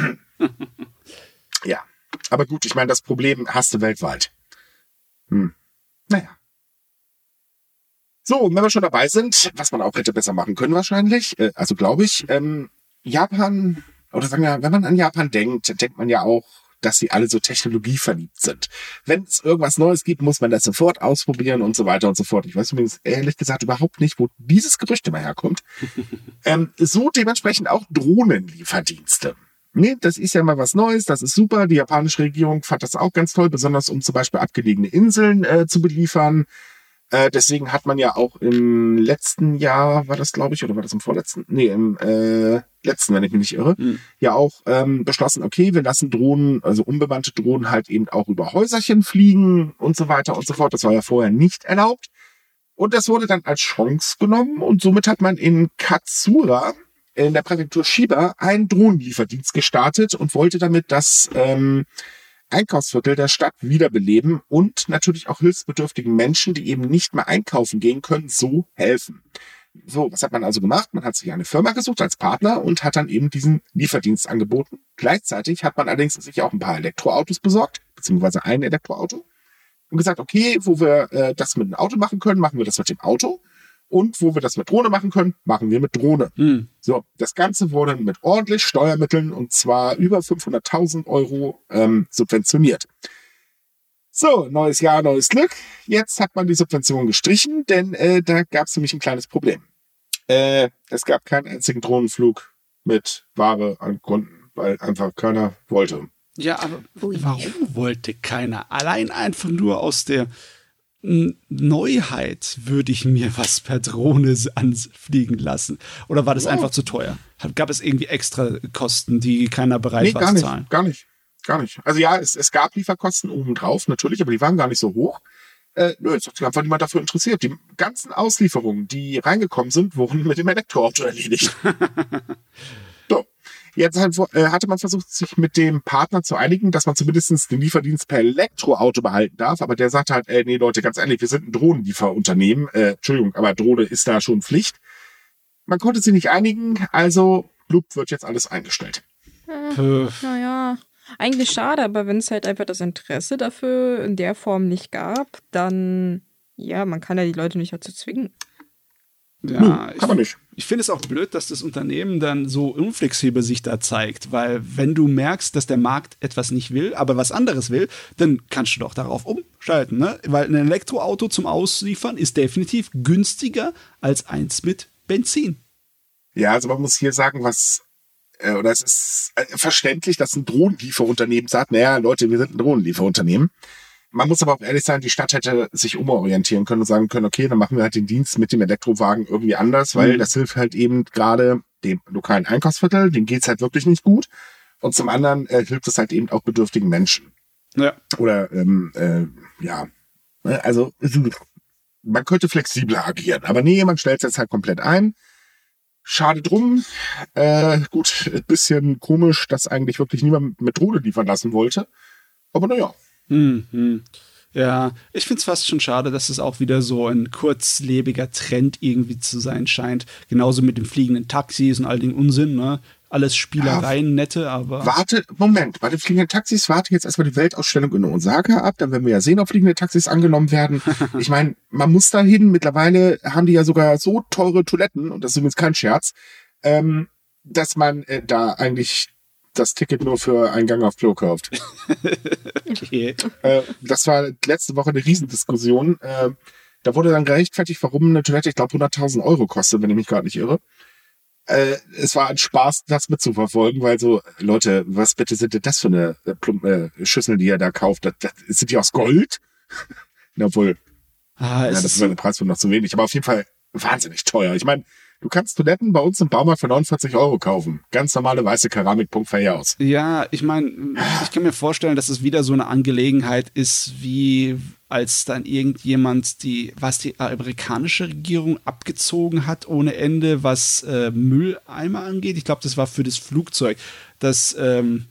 Ja, aber gut, ich meine, das Problem hast du weltweit. Naja. So, wenn wir schon dabei sind, was man auch hätte besser machen können wahrscheinlich, also glaube ich, Japan, oder sagen wir, wenn man an Japan denkt, denkt man ja auch, dass sie alle so technologieverliebt sind. Wenn es irgendwas Neues gibt, muss man das sofort ausprobieren und so weiter und so fort. Ich weiß übrigens ehrlich gesagt überhaupt nicht, wo dieses Gerücht immer herkommt. So dementsprechend auch Drohnenlieferdienste. Nee, das ist ja mal was Neues, das ist super. Die japanische Regierung fand das auch ganz toll, besonders um zum Beispiel abgelegene Inseln zu beliefern. Deswegen hat man ja auch im letzten Jahr, war das glaube ich, oder war das im vorletzten? Nee, im letzten, wenn ich mich nicht irre, ja auch beschlossen, okay, wir lassen Drohnen, also unbemannte Drohnen halt eben auch über Häuserchen fliegen und so weiter und so fort. Das war ja vorher nicht erlaubt. Und das wurde dann als Chance genommen und somit hat man in Katsura, in der Präfektur Shiba, einen Drohnenlieferdienst gestartet und wollte damit das Einkaufsviertel der Stadt wiederbeleben und natürlich auch hilfsbedürftigen Menschen, die eben nicht mehr einkaufen gehen können, so helfen. So, was hat man also gemacht? Man hat sich eine Firma gesucht als Partner und hat dann eben diesen Lieferdienst angeboten. Gleichzeitig hat man allerdings sich auch ein paar Elektroautos besorgt, beziehungsweise ein Elektroauto, und gesagt, okay, wo wir das mit dem Auto machen können, machen wir das mit dem Auto. Und wo wir das mit Drohne machen können, machen wir mit Drohne. So, das Ganze wurde mit ordentlich Steuermitteln und zwar über 500.000 Euro subventioniert. So, neues Jahr, neues Glück. Jetzt hat man die Subvention gestrichen, denn da gab es nämlich ein kleines Problem. Es gab keinen einzigen Drohnenflug mit Ware an Kunden, weil einfach keiner wollte. Ja, aber warum wollte keiner? Allein einfach nur aus der Neuheit würde ich mir was per Drohne anfliegen lassen. Oder war das einfach zu teuer? Gab es irgendwie extra Kosten, die keiner bereit war zu zahlen? Gar nicht. Also ja, es gab Lieferkosten obendrauf, natürlich, aber die waren gar nicht so hoch. Es hat sich einfach niemand dafür interessiert. Die ganzen Auslieferungen, die reingekommen sind, wurden mit dem Elektroauto erledigt. So. Jetzt hatte man versucht, sich mit dem Partner zu einigen, dass man zumindest den Lieferdienst per Elektroauto behalten darf. Aber der sagt halt, nee Leute, ganz ehrlich, wir sind ein Drohnenlieferunternehmen. Entschuldigung, aber Drohne ist da schon Pflicht. Man konnte sich nicht einigen, also blub wird jetzt alles eingestellt. Naja, eigentlich schade, aber wenn es halt einfach das Interesse dafür in der Form nicht gab, dann, ja, man kann ja die Leute nicht dazu zwingen. Ja, kann man nicht. Ich finde es auch blöd, dass das Unternehmen dann so unflexibel sich da zeigt, weil wenn du merkst, dass der Markt etwas nicht will, aber was anderes will, dann kannst du doch darauf umschalten, ne? Weil ein Elektroauto zum Ausliefern ist definitiv günstiger als eins mit Benzin. Ja, also man muss hier sagen, es ist verständlich, dass ein Drohnenlieferunternehmen sagt, naja, Leute, wir sind ein Drohnenlieferunternehmen. Man muss aber auch ehrlich sein, die Stadt hätte sich umorientieren können und sagen können, okay, dann machen wir halt den Dienst mit dem Elektrowagen irgendwie anders, weil das hilft halt eben gerade dem lokalen Einkaufsviertel, dem geht's halt wirklich nicht gut. Und zum anderen hilft es halt eben auch bedürftigen Menschen. Ja. Oder, also man könnte flexibler agieren. Aber nee, man stellt es jetzt halt komplett ein. Schade drum. Gut, ein bisschen komisch, dass eigentlich wirklich niemand mit Drohne liefern lassen wollte. Aber naja. Ja, ich finde es fast schon schade, dass es auch wieder so ein kurzlebiger Trend irgendwie zu sein scheint. Genauso mit den fliegenden Taxis und all den Unsinn, ne? Alles Spielereien, nette, aber... Moment, bei den fliegenden Taxis warte jetzt erstmal die Weltausstellung in Osaka ab, dann werden wir ja sehen, ob fliegende Taxis angenommen werden. Ich meine, man muss dahin, mittlerweile haben die ja sogar so teure Toiletten, und das ist übrigens kein Scherz, dass man da eigentlich das Ticket nur für einen Gang auf Klo kauft. Okay. Das war letzte Woche eine Riesendiskussion. Da wurde dann gerechtfertigt, warum eine Toilette, ich glaube, 100.000 Euro kostet, wenn ich mich gerade nicht irre. Es war ein Spaß, das mitzuverfolgen, weil so, Leute, was bitte sind denn das für eine Schüssel, die ihr da kauft? Sind die aus Gold? Obwohl, das ist der Preis wohl noch zu wenig. Aber auf jeden Fall wahnsinnig teuer. Ich meine, du kannst Toiletten bei uns im Baumarkt für 49 Euro kaufen. Ganz normale weiße Keramik, Punkt, fertig aus. Ja, ich meine, ich kann mir vorstellen, dass es wieder so eine Angelegenheit ist, wie als dann irgendjemand die amerikanische Regierung abgezogen hat ohne Ende, was Mülleimer angeht. Ich glaube, das war für das Flugzeug, dass irgendwie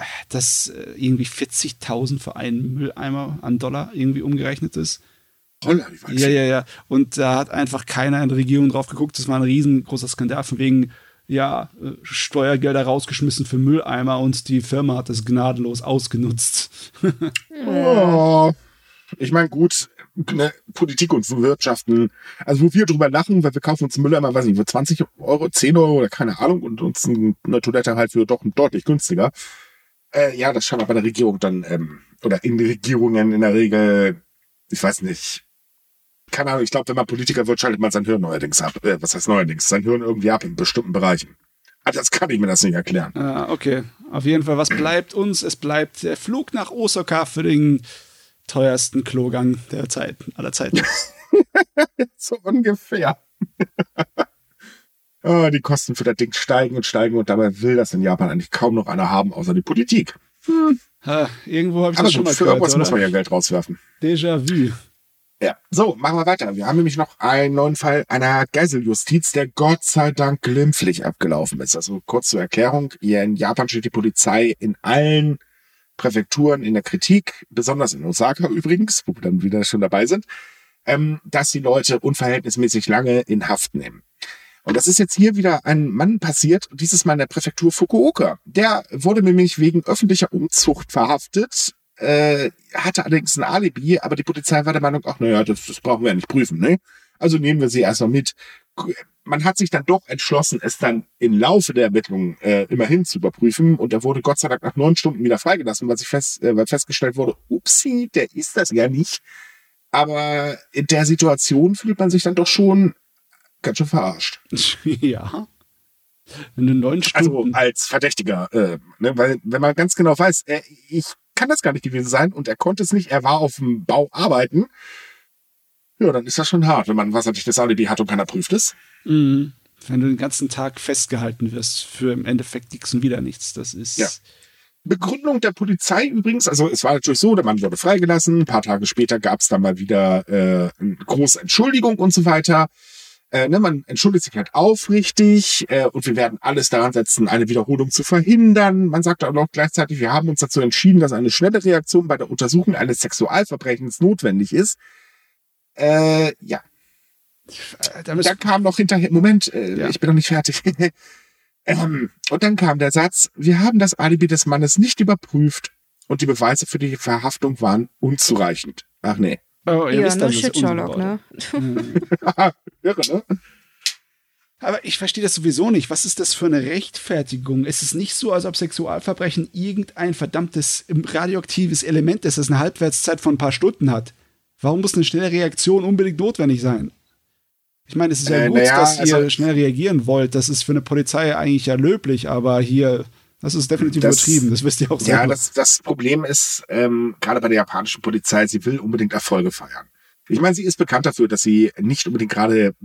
40.000 für einen Mülleimer an Dollar irgendwie umgerechnet ist. Ja. Und da hat einfach keiner in der Regierung drauf geguckt. Das war ein riesengroßer Skandal von wegen, Steuergelder rausgeschmissen für Mülleimer und die Firma hat das gnadenlos ausgenutzt. Ich meine, gut, Politik und Wirtschaften, also wo wir drüber lachen, weil wir kaufen uns einen Mülleimer, weiß nicht, für 20 Euro, 10 Euro oder keine Ahnung und uns eine Toilette halt für doch deutlich günstiger. Das scheint bei der Regierung dann, oder in Regierungen in der Regel, ich weiß nicht, keine Ahnung, ich glaube, wenn man Politiker wird, schaltet man sein Hirn neuerdings ab. Was heißt neuerdings? Sein Hirn irgendwie ab in bestimmten Bereichen. Also das kann ich mir das nicht erklären. Okay, auf jeden Fall, was bleibt uns? Es bleibt der Flug nach Osaka für den teuersten Klogang aller Zeiten. So ungefähr. Die Kosten für das Ding steigen und dabei will das in Japan eigentlich kaum noch einer haben, außer die Politik. Irgendwo habe ich das schon mal gehört, irgendwas oder? Muss man ja Geld rauswerfen. Déjà-vu. Ja, so, machen wir weiter. Wir haben nämlich noch einen neuen Fall einer Geiseljustiz, der Gott sei Dank glimpflich abgelaufen ist. Also kurz zur Erklärung, hier in Japan steht die Polizei in allen Präfekturen in der Kritik, besonders in Osaka übrigens, wo wir dann wieder schon dabei sind, dass die Leute unverhältnismäßig lange in Haft nehmen. Und das ist jetzt hier wieder ein Mann passiert, dieses Mal in der Präfektur Fukuoka. Der wurde nämlich wegen öffentlicher Unzucht verhaftet, hatte allerdings ein Alibi, aber die Polizei war der Meinung, das brauchen wir ja nicht prüfen, ne? Also nehmen wir sie erstmal mit. Man hat sich dann doch entschlossen, es dann im Laufe der Ermittlungen immerhin zu überprüfen und er wurde Gott sei Dank nach 9 Stunden wieder freigelassen, weil festgestellt wurde, upsie, der ist das ja nicht. Aber in der Situation fühlt man sich dann doch schon ganz schön verarscht. Ja. Wenn du 9 Stunden... Also als Verdächtiger, weil wenn man ganz genau weiß, ich kann das gar nicht gewesen sein und er konnte es nicht, er war auf dem Bau arbeiten. Ja, dann ist das schon hart, wenn man ein wasserdichtes Alibi hat und keiner prüft es. Mhm. Wenn du den ganzen Tag festgehalten wirst, für im Endeffekt nichts und wieder nichts. Das ist... Ja. Begründung der Polizei übrigens, also es war natürlich so, der Mann wurde freigelassen, ein paar Tage später gab es dann mal wieder eine große Entschuldigung und so weiter. Man entschuldigt sich halt aufrichtig und wir werden alles daran setzen, eine Wiederholung zu verhindern. Man sagt auch noch gleichzeitig, wir haben uns dazu entschieden, dass eine schnelle Reaktion bei der Untersuchung eines Sexualverbrechens notwendig ist. Ja. Dann kam noch hinterher, Moment, ich bin noch nicht fertig. Und dann kam der Satz, wir haben das Alibi des Mannes nicht überprüft und die Beweise für die Verhaftung waren unzureichend. Ach nee. Oh, ja, no shit, Sherlock, ne? Irre, ne? Aber ich verstehe das sowieso nicht. Was ist das für eine Rechtfertigung? Es ist nicht so, als ob Sexualverbrechen irgendein verdammtes radioaktives Element ist, das eine Halbwertszeit von ein paar Stunden hat. Warum muss eine schnelle Reaktion unbedingt notwendig sein? Ich meine, es ist ja gut, dass ihr schnell reagieren wollt. Das ist für eine Polizei eigentlich ja löblich, aber hier, das ist definitiv übertrieben. Das wisst ihr auch selber. Ja, das Problem ist, gerade bei der japanischen Polizei, sie will unbedingt Erfolge feiern. Ich meine, sie ist bekannt dafür, dass sie nicht unbedingt gerade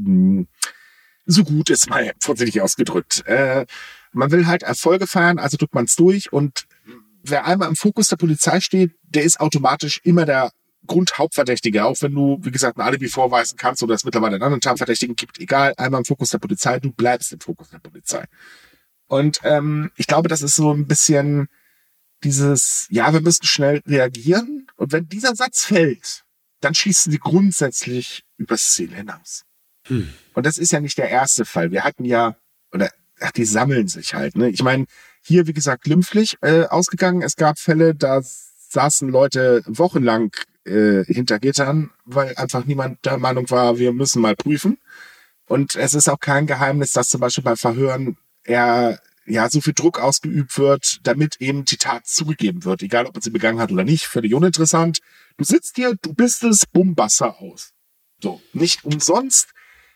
so gut ist, mal vorsichtig ausgedrückt. Man will halt Erfolge feiern, also drückt man es durch. Und wer einmal im Fokus der Polizei steht, der ist automatisch immer der Grundhauptverdächtige, auch wenn du, wie gesagt, ein Alibi vorweisen kannst oder es mittlerweile einen anderen Tatverdächtigen gibt, egal, einmal im Fokus der Polizei, du bleibst im Fokus der Polizei. Und ich glaube, das ist so ein bisschen dieses, ja, wir müssen schnell reagieren und wenn dieser Satz fällt, dann schießen sie grundsätzlich übers Ziel hinaus. Und das ist ja nicht der erste Fall. Wir hatten ja, die sammeln sich halt, ne? Ich meine, hier, wie gesagt, glimpflich ausgegangen. Es gab Fälle, da saßen Leute wochenlang hinter Gittern, weil einfach niemand der Meinung war, wir müssen mal prüfen. Und es ist auch kein Geheimnis, dass zum Beispiel bei Verhören so viel Druck ausgeübt wird, damit eben die Tat zugegeben wird, egal ob man sie begangen hat oder nicht, völlig uninteressant. Du sitzt hier, du bist es, bumm, basta aus. So, nicht umsonst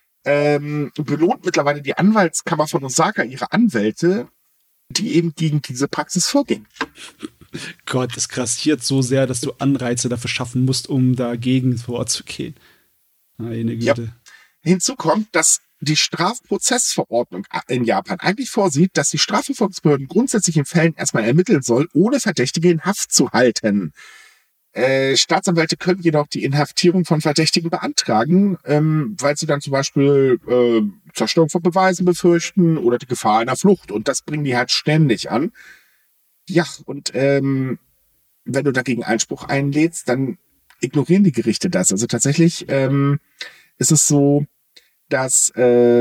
belohnt mittlerweile die Anwaltskammer von Osaka ihre Anwälte, die eben gegen diese Praxis vorgehen. Gott, das grassiert so sehr, dass du Anreize dafür schaffen musst, um dagegen vorzugehen. Meine Güte. Ja. Hinzu kommt, dass die Strafprozessverordnung in Japan eigentlich vorsieht, dass die Strafverfolgungsbehörden grundsätzlich in Fällen erstmal ermitteln soll, ohne Verdächtige in Haft zu halten. Staatsanwälte können jedoch die Inhaftierung von Verdächtigen beantragen, weil sie dann zum Beispiel Zerstörung von Beweisen befürchten oder die Gefahr einer Flucht. Und das bringen die halt ständig an. Ja, und wenn du dagegen Einspruch einlädst, dann ignorieren die Gerichte das. Also tatsächlich ist es so, dass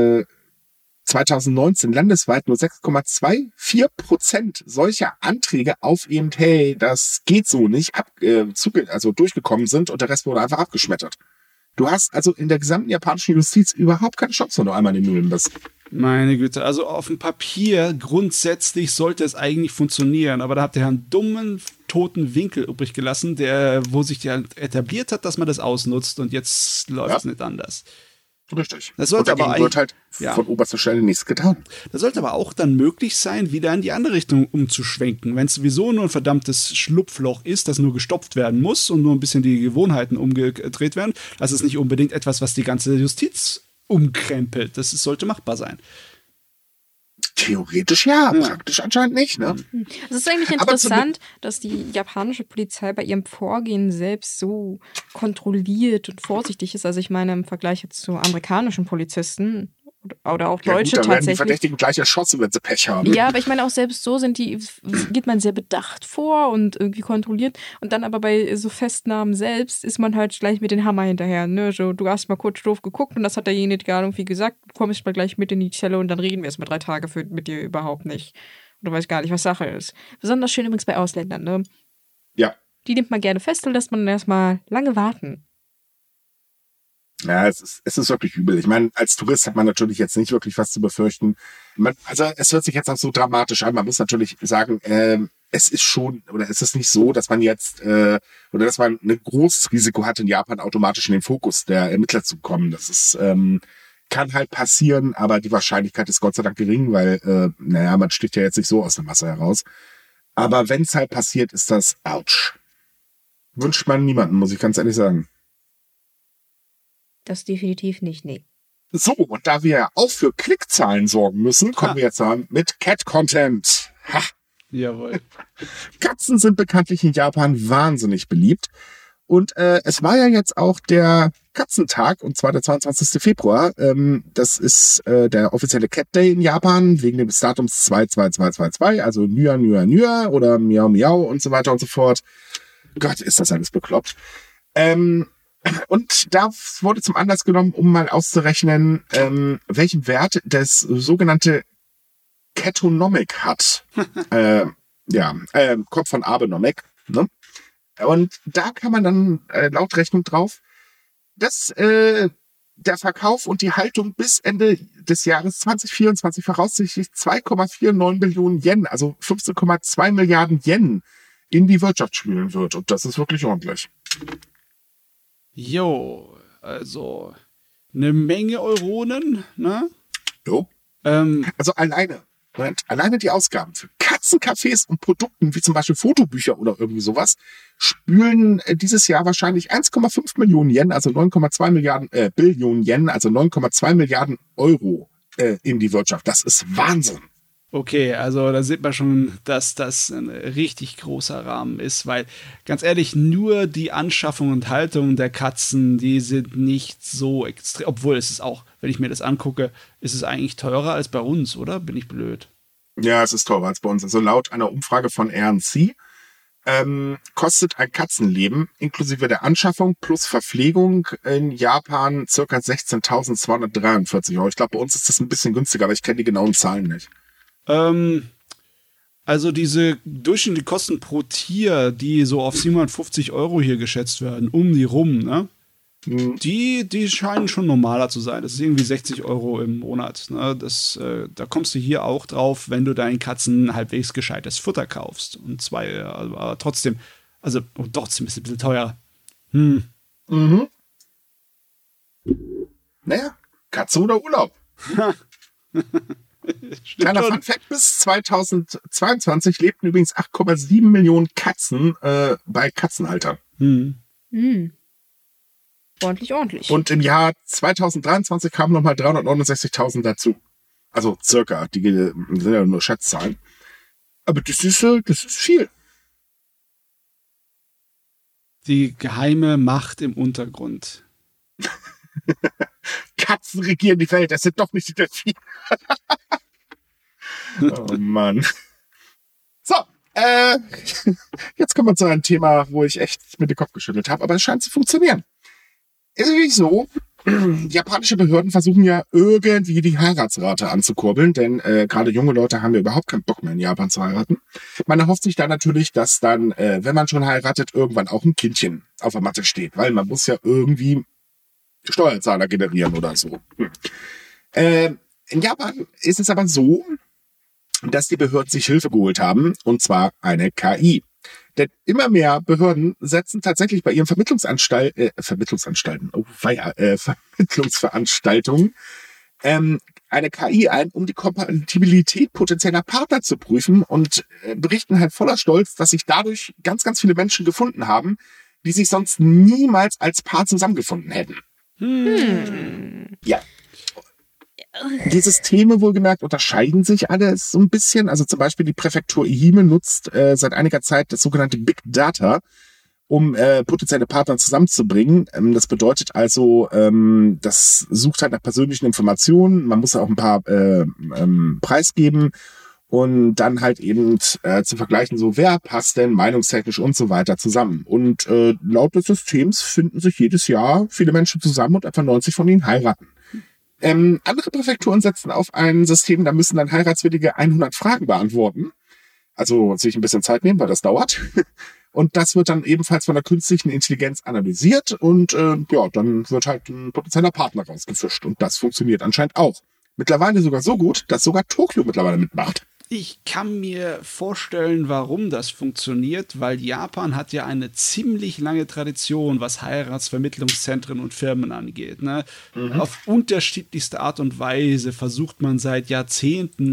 2019 landesweit nur 6,24% solcher Anträge auf eben, hey, das geht so nicht, durchgekommen sind und der Rest wurde einfach abgeschmettert. Du hast also in der gesamten japanischen Justiz überhaupt keine Chance, wenn du einmal in den Mühlen bist. Meine Güte, also auf dem Papier grundsätzlich sollte es eigentlich funktionieren, aber da habt ihr einen dummen, toten Winkel übrig gelassen, wo sich ja etabliert hat, dass man das ausnutzt und jetzt läuft es nicht anders. Richtig. Das sollte aber wird halt von oberster Stelle nichts getan. Das sollte aber auch dann möglich sein, wieder in die andere Richtung umzuschwenken. Wenn es sowieso nur ein verdammtes Schlupfloch ist, das nur gestopft werden muss und nur ein bisschen die Gewohnheiten umgedreht werden, das ist nicht unbedingt etwas, was die ganze Justiz umkrempelt. Das sollte machbar sein. Theoretisch ja, praktisch anscheinend nicht. Ne? Es ist eigentlich interessant, dass die japanische Polizei bei ihrem Vorgehen selbst so kontrolliert und vorsichtig ist. Also ich meine, im Vergleich jetzt zu amerikanischen Polizisten oder auch Deutsche dann tatsächlich. Werden die Verdächtigen gleich erschossen, wenn sie Pech haben. Ja, aber ich meine auch selbst so geht man sehr bedacht vor und irgendwie kontrolliert. Und dann aber bei so Festnahmen selbst ist man halt gleich mit dem Hammer hinterher. Ne? So, du hast mal kurz doof geguckt und das hat derjenige gar irgendwie gesagt. Du kommst mal gleich mit in die Zelle und dann reden wir erst mal 3 Tage mit dir überhaupt nicht. Und du weißt gar nicht, was Sache ist. Besonders schön übrigens bei Ausländern, ne? Ja. Die nimmt man gerne fest und lässt man erstmal lange warten. Ja, es ist wirklich übel. Ich meine, als Tourist hat man natürlich jetzt nicht wirklich was zu befürchten. Also es hört sich jetzt auch so dramatisch an. Man muss natürlich sagen, es ist nicht so, dass man jetzt oder dass man ein großes Risiko hat, in Japan automatisch in den Fokus der Ermittler zu kommen. Das ist kann halt passieren, aber die Wahrscheinlichkeit ist Gott sei Dank gering, weil man sticht ja jetzt nicht so aus der Masse heraus. Aber wenn es halt passiert, ist das ouch. Wünscht man niemanden, muss ich ganz ehrlich sagen. Das definitiv nicht, nee. So, und da wir auch für Klickzahlen sorgen müssen, kommen wir jetzt an mit Cat-Content. Ha! Jawohl. Katzen sind bekanntlich in Japan wahnsinnig beliebt. Und es war ja jetzt auch der Katzentag, und zwar der 22. Februar. Das ist der offizielle Cat Day in Japan, wegen des Datums 22222, also Nüa, Nüa, Nüa oder Miau, Miau und so weiter und so fort. Gott, ist das alles bekloppt. Und da wurde zum Anlass genommen, um mal auszurechnen, welchen Wert das sogenannte Catonomic hat. Kommt von Abenomic, ne? Und da kann man dann laut Rechnung drauf, dass der Verkauf und die Haltung bis Ende des Jahres 2024 voraussichtlich 2,49 Billionen Yen, also 15,2 Milliarden Yen, in die Wirtschaft spülen wird. Und das ist wirklich ordentlich. Jo, also eine Menge Euronen, ne? Jo. Also alleine die Ausgaben für Katzencafés und Produkten, wie zum Beispiel Fotobücher oder irgendwie sowas, spülen dieses Jahr wahrscheinlich 1,5 Millionen Yen, also 9,2 Billionen Yen, also 9,2 Milliarden Euro in die Wirtschaft. Das ist Wahnsinn. Okay, also da sieht man schon, dass das ein richtig großer Rahmen ist, weil ganz ehrlich, nur die Anschaffung und Haltung der Katzen, die sind nicht so extrem, obwohl es ist auch, wenn ich mir das angucke, ist es eigentlich teurer als bei uns, oder? Bin ich blöd? Ja, es ist teurer als bei uns. Also laut einer Umfrage von R&C kostet ein Katzenleben inklusive der Anschaffung plus Verpflegung in Japan ca. 16.243 Euro. Ich glaube, bei uns ist das ein bisschen günstiger, aber ich kenne die genauen Zahlen nicht. Also diese durchschnittlichen Kosten pro Tier, die so auf 750 Euro hier geschätzt werden, um die rum, ne? Die scheinen schon normaler zu sein. Das ist irgendwie 60 Euro im Monat. Ne? Da kommst du hier auch drauf, wenn du deinen Katzen halbwegs gescheites Futter kaufst. Und aber trotzdem, trotzdem ist es ein bisschen teuer. Naja, Katze oder Urlaub. Kleiner Funfact, bis 2022 lebten übrigens 8,7 Millionen Katzen bei Katzenhaltern. Ordentlich. Und im Jahr 2023 kamen nochmal 369.000 dazu. Also circa, die sind ja nur Schätzzahlen. Aber das ist viel. Die geheime Macht im Untergrund. Katzen regieren die Welt, das sind doch nicht die Delfine. Oh Mann. So, jetzt kommen wir zu einem Thema, wo ich echt mit dem Kopf geschüttelt habe, aber es scheint zu funktionieren. Ist natürlich so, japanische Behörden versuchen ja irgendwie die Heiratsrate anzukurbeln, denn gerade junge Leute haben ja überhaupt keinen Bock mehr in Japan zu heiraten. Man erhofft sich dann natürlich, dass dann, wenn man schon heiratet, irgendwann auch ein Kindchen auf der Matte steht, weil man muss ja irgendwie Steuerzahler generieren oder so. In Japan ist es aber so, dass die Behörden sich Hilfe geholt haben, und zwar eine KI. Denn immer mehr Behörden setzen tatsächlich bei ihren Vermittlungsveranstaltungen eine KI ein, um die Kompatibilität potenzieller Partner zu prüfen, und berichten halt voller Stolz, dass sich dadurch ganz, ganz viele Menschen gefunden haben, die sich sonst niemals als Paar zusammengefunden hätten. Ja. Die Systeme, wohlgemerkt, unterscheiden sich alle so ein bisschen. Also zum Beispiel die Präfektur Ehime nutzt seit einiger Zeit das sogenannte Big Data, um potenzielle Partner zusammenzubringen. Das bedeutet also, das sucht halt nach persönlichen Informationen. Man muss auch ein paar preisgeben und dann halt eben zu vergleichen, so wer passt denn meinungstechnisch und so weiter zusammen. Und laut des Systems finden sich jedes Jahr viele Menschen zusammen und etwa 90 von ihnen heiraten. Andere Präfekturen setzen auf ein System, da müssen dann Heiratswillige 100 Fragen beantworten. Also sich ein bisschen Zeit nehmen, weil das dauert. Und das wird dann ebenfalls von der künstlichen Intelligenz analysiert und dann wird halt ein potenzieller Partner rausgefischt. Und das funktioniert anscheinend auch. Mittlerweile sogar so gut, dass sogar Tokio mittlerweile mitmacht. Ich kann mir vorstellen, warum das funktioniert, weil Japan hat ja eine ziemlich lange Tradition, was Heiratsvermittlungszentren und Firmen angeht. Ne? Auf unterschiedlichste Art und Weise versucht man seit Jahrzehnten,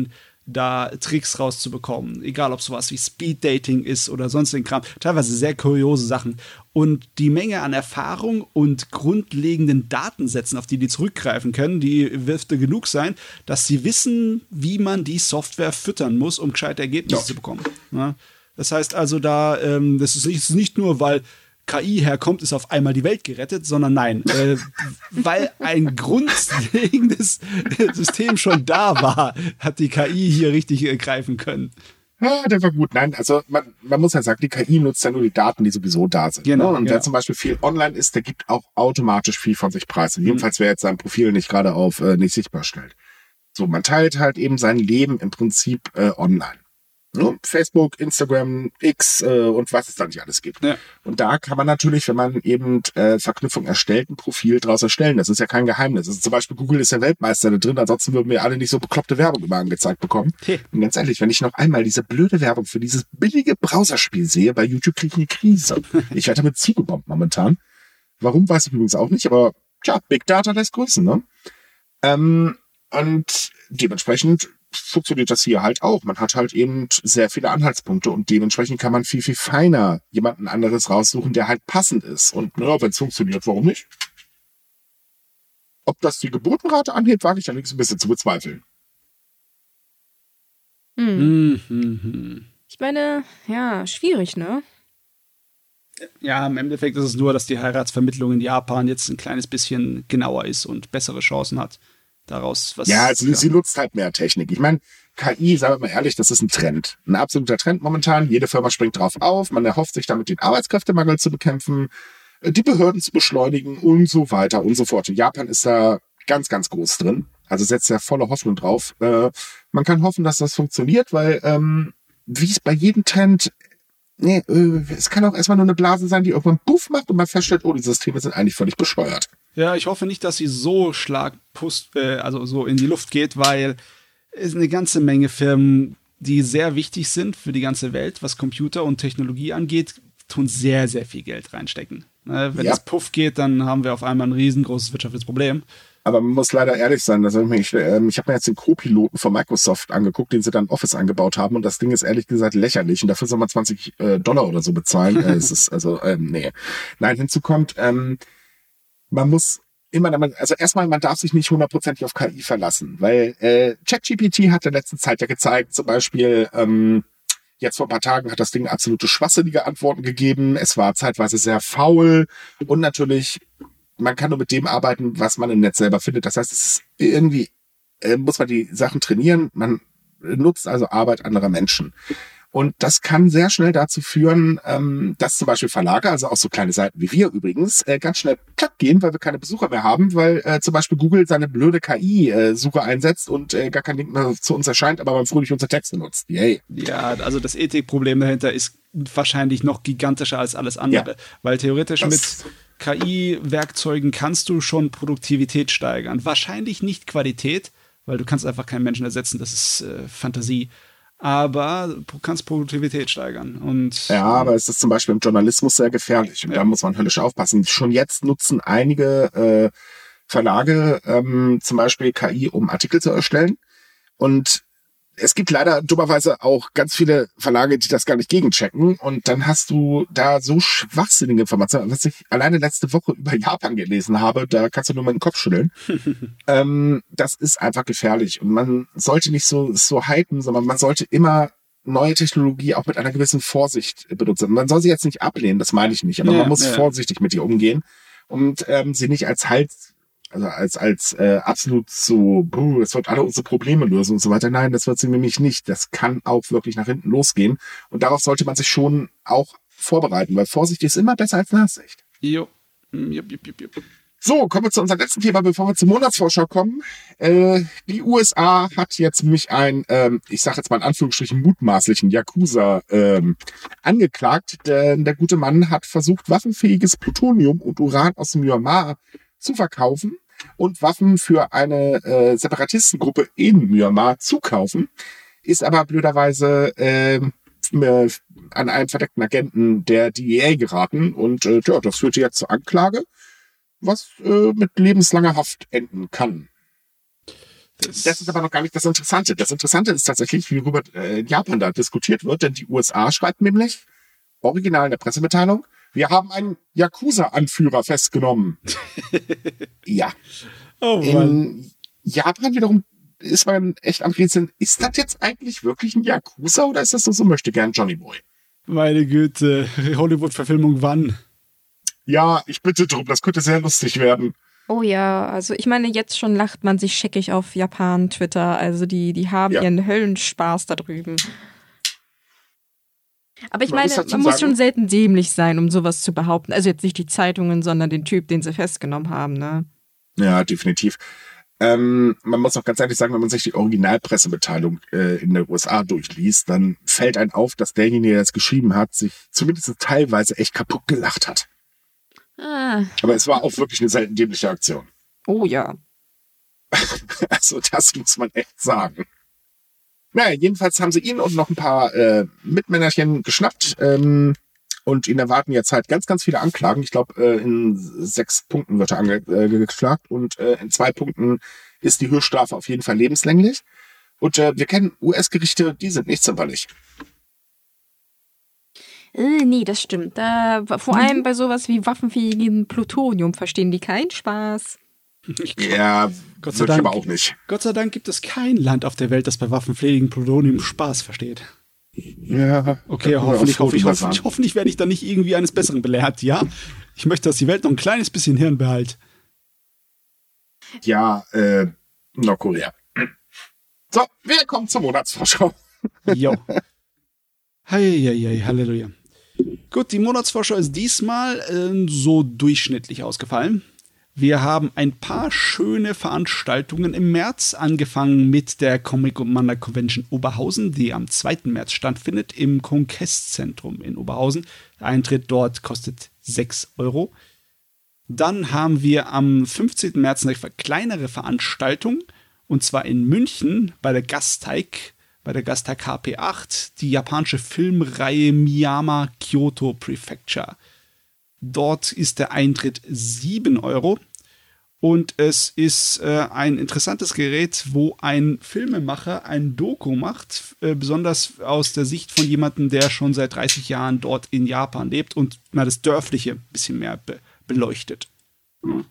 da Tricks rauszubekommen. Egal, ob sowas wie Speed-Dating ist oder sonstigen Kram. Teilweise sehr kuriose Sachen. Und die Menge an Erfahrung und grundlegenden Datensätzen, auf die zurückgreifen können, die dürfte genug sein, dass sie wissen, wie man die Software füttern muss, um gescheite Ergebnisse zu bekommen. Ja? Das heißt also, das ist nicht nur, weil KI herkommt, ist auf einmal die Welt gerettet, sondern nein, weil ein grundlegendes System schon da war, hat die KI hier richtig greifen können. Ja, der war gut. Nein, also man muss ja sagen, die KI nutzt ja nur die Daten, die sowieso da sind. Genau, Und wer zum Beispiel viel online ist, der gibt auch automatisch viel von sich preis. Jedenfalls, wer jetzt sein Profil nicht gerade auf nicht sichtbar stellt. So, man teilt halt eben sein Leben im Prinzip online. Facebook, Instagram, X und was es da nicht alles gibt. Ja. Und da kann man natürlich, wenn man eben Verknüpfung erstellt, ein Profil draus erstellen. Das ist ja kein Geheimnis. Also zum Beispiel Google ist ja Weltmeister da drin, ansonsten würden wir alle nicht so bekloppte Werbung immer angezeigt bekommen. Okay. Und ganz ehrlich, wenn ich noch einmal diese blöde Werbung für dieses billige Browserspiel sehe, bei YouTube kriege ich eine Krise. Ich werde damit zugebombt momentan. Warum, weiß ich übrigens auch nicht, aber tja, Big Data lässt grüßen, ne? Und dementsprechend funktioniert das hier halt auch. Man hat halt eben sehr viele Anhaltspunkte und dementsprechend kann man viel, viel feiner jemanden anderes raussuchen, der halt passend ist. Und ja, wenn es funktioniert, warum nicht? Ob das die Geburtenrate anhebt, wage ich allerdings ein bisschen zu bezweifeln. Ich meine, ja, schwierig, ne? Ja, im Endeffekt ist es nur, dass die Heiratsvermittlung in Japan jetzt ein kleines bisschen genauer ist und bessere Chancen hat. Daraus was. Ja, sie nutzt halt mehr Technik. Ich meine, KI, sagen wir mal ehrlich, das ist ein Trend. Ein absoluter Trend momentan. Jede Firma springt drauf auf. Man erhofft sich damit, den Arbeitskräftemangel zu bekämpfen, die Behörden zu beschleunigen und so weiter und so fort. Und Japan ist da ganz, ganz groß drin. Also setzt ja volle Hoffnung drauf. Man kann hoffen, dass das funktioniert, weil wie es bei jedem Trend, es kann auch erstmal nur eine Blase sein, die irgendwann Puff macht und man feststellt, die Systeme sind eigentlich völlig bescheuert. Ja, ich hoffe nicht, dass sie so also so in die Luft geht, weil es eine ganze Menge Firmen, die sehr wichtig sind für die ganze Welt, was Computer und Technologie angeht, tun sehr, sehr viel Geld reinstecken. Wenn es Puff geht, dann haben wir auf einmal ein riesengroßes wirtschaftliches Problem. Aber man muss leider ehrlich sein, also ich habe mir jetzt den Co-Piloten von Microsoft angeguckt, den sie dann Office eingebaut haben und das Ding ist ehrlich gesagt lächerlich und dafür soll man $20 oder so bezahlen. Es ist nee. Nein, hinzu kommt, man muss immer, also erstmal, man darf sich nicht 100% auf KI verlassen, weil ChatGPT hat in letzter Zeit ja gezeigt, zum Beispiel, jetzt vor ein paar Tagen hat das Ding absolute schwachsinnige Antworten gegeben, es war zeitweise sehr faul und natürlich, man kann nur mit dem arbeiten, was man im Netz selber findet. Das heißt, es ist irgendwie, muss man die Sachen trainieren, man nutzt also Arbeit anderer Menschen. Und das kann sehr schnell dazu führen, dass zum Beispiel Verlage, also auch so kleine Seiten wie wir übrigens, ganz schnell platt gehen, weil wir keine Besucher mehr haben, weil zum Beispiel Google seine blöde KI-Suche einsetzt und gar kein Link mehr zu uns erscheint, aber man fröhlich unsere Texte nutzt. Yay. Ja, also das Ethikproblem dahinter ist wahrscheinlich noch gigantischer als alles andere, weil theoretisch mit KI-Werkzeugen kannst du schon Produktivität steigern. Wahrscheinlich nicht Qualität, weil du kannst einfach keinen Menschen ersetzen, das ist Fantasie. Aber du kannst Produktivität steigern. Und ja, aber es ist zum Beispiel im Journalismus sehr gefährlich. Und da muss man höllisch aufpassen. Schon jetzt nutzen einige Verlage zum Beispiel KI, um Artikel zu erstellen. Und es gibt leider dummerweise auch ganz viele Verlage, die das gar nicht gegenchecken. Und dann hast du da so schwachsinnige Informationen. Was ich alleine letzte Woche über Japan gelesen habe, da kannst du nur mal den Kopf schütteln. Das ist einfach gefährlich. Und man sollte nicht so hypen, sondern man sollte immer neue Technologie auch mit einer gewissen Vorsicht benutzen. Man soll sie jetzt nicht ablehnen, das meine ich nicht. Aber man muss vorsichtig mit ihr umgehen und sie nicht als absolut so, es wird alle unsere Probleme lösen und so weiter. Nein, das wird sie nämlich nicht. Das kann auch wirklich nach hinten losgehen. Und darauf sollte man sich schon auch vorbereiten, weil Vorsicht ist immer besser als Nachsicht. Jo. So, kommen wir zu unserem letzten Thema, bevor wir zur Monatsvorschau kommen. Die USA hat jetzt mich ich sage jetzt mal in Anführungsstrichen mutmaßlichen Yakuza angeklagt. Denn der gute Mann hat versucht, waffenfähiges Plutonium und Uran aus Myanmar zu verkaufen und Waffen für eine Separatistengruppe in Myanmar zu kaufen, ist aber blöderweise an einen verdeckten Agenten der DEA geraten und das führte jetzt zur Anklage, was mit lebenslanger Haft enden kann. Das ist aber noch gar nicht das Interessante. Das Interessante ist tatsächlich, wie worüber in Japan da diskutiert wird, denn die USA schreibt nämlich, original in der Pressemitteilung, wir haben einen Yakuza-Anführer festgenommen. Ja. Oh Mann. In Japan wiederum ist man echt am Rätseln, ist das jetzt eigentlich wirklich ein Yakuza oder ist das so möchte gern Johnny Boy? Meine Güte, Hollywood-Verfilmung wann? Ja, ich bitte drum, das könnte sehr lustig werden. Oh ja, also ich meine, jetzt schon lacht man sich scheckig auf Japan, Twitter. Also die haben ihren Höllenspaß da drüben. Aber ich meine, man muss schon selten dämlich sein, um sowas zu behaupten. Also jetzt nicht die Zeitungen, sondern den Typ, den sie festgenommen haben, ne? Ja, definitiv. Man muss auch ganz ehrlich sagen, wenn man sich die Originalpressemitteilung in den USA durchliest, dann fällt einem auf, dass derjenige, der das geschrieben hat, sich zumindest teilweise echt kaputt gelacht hat. Aber es war auch wirklich eine selten dämliche Aktion. Oh ja. Also das muss man echt sagen. Naja, jedenfalls haben sie ihn und noch ein paar Mitmännerchen geschnappt und ihn erwarten jetzt halt ganz, ganz viele Anklagen. Ich glaube, in 6 Punkten wird er angeklagt und in 2 Punkten ist die Höchststrafe auf jeden Fall lebenslänglich. Und wir kennen US-Gerichte, die sind nicht zimperlich. Nee, das stimmt. Vor allem bei sowas wie waffenfähigem Plutonium verstehen die keinen Spaß. Ja, Gott sei Dank, aber auch nicht. Gott sei Dank gibt es kein Land auf der Welt, das bei waffenfähigem Plutonium Spaß versteht. Ja. Okay, hoffentlich werde ich da nicht irgendwie eines Besseren belehrt, ja? Ich möchte, dass die Welt noch ein kleines bisschen Hirn behält. Ja, Nordkorea. So, wir kommen zur Monatsvorschau. Jo. Hei, Halleluja. Gut, die Monatsvorschau ist diesmal so durchschnittlich ausgefallen. Wir haben ein paar schöne Veranstaltungen im März, angefangen mit der Comic Commander Convention Oberhausen, die am 2. März stattfindet im Kongresszentrum in Oberhausen. Der Eintritt dort kostet 6 €. Dann haben wir am 15. März eine kleinere Veranstaltung, und zwar in München bei der Gasteig HP8, die japanische Filmreihe Miyama Kyoto Prefecture. Dort ist der Eintritt 7 €. Und es ist ein interessantes Gerät, wo ein Filmemacher ein Doku macht, besonders aus der Sicht von jemandem, der schon seit 30 Jahren dort in Japan lebt und mal das Dörfliche ein bisschen mehr beleuchtet. Ja.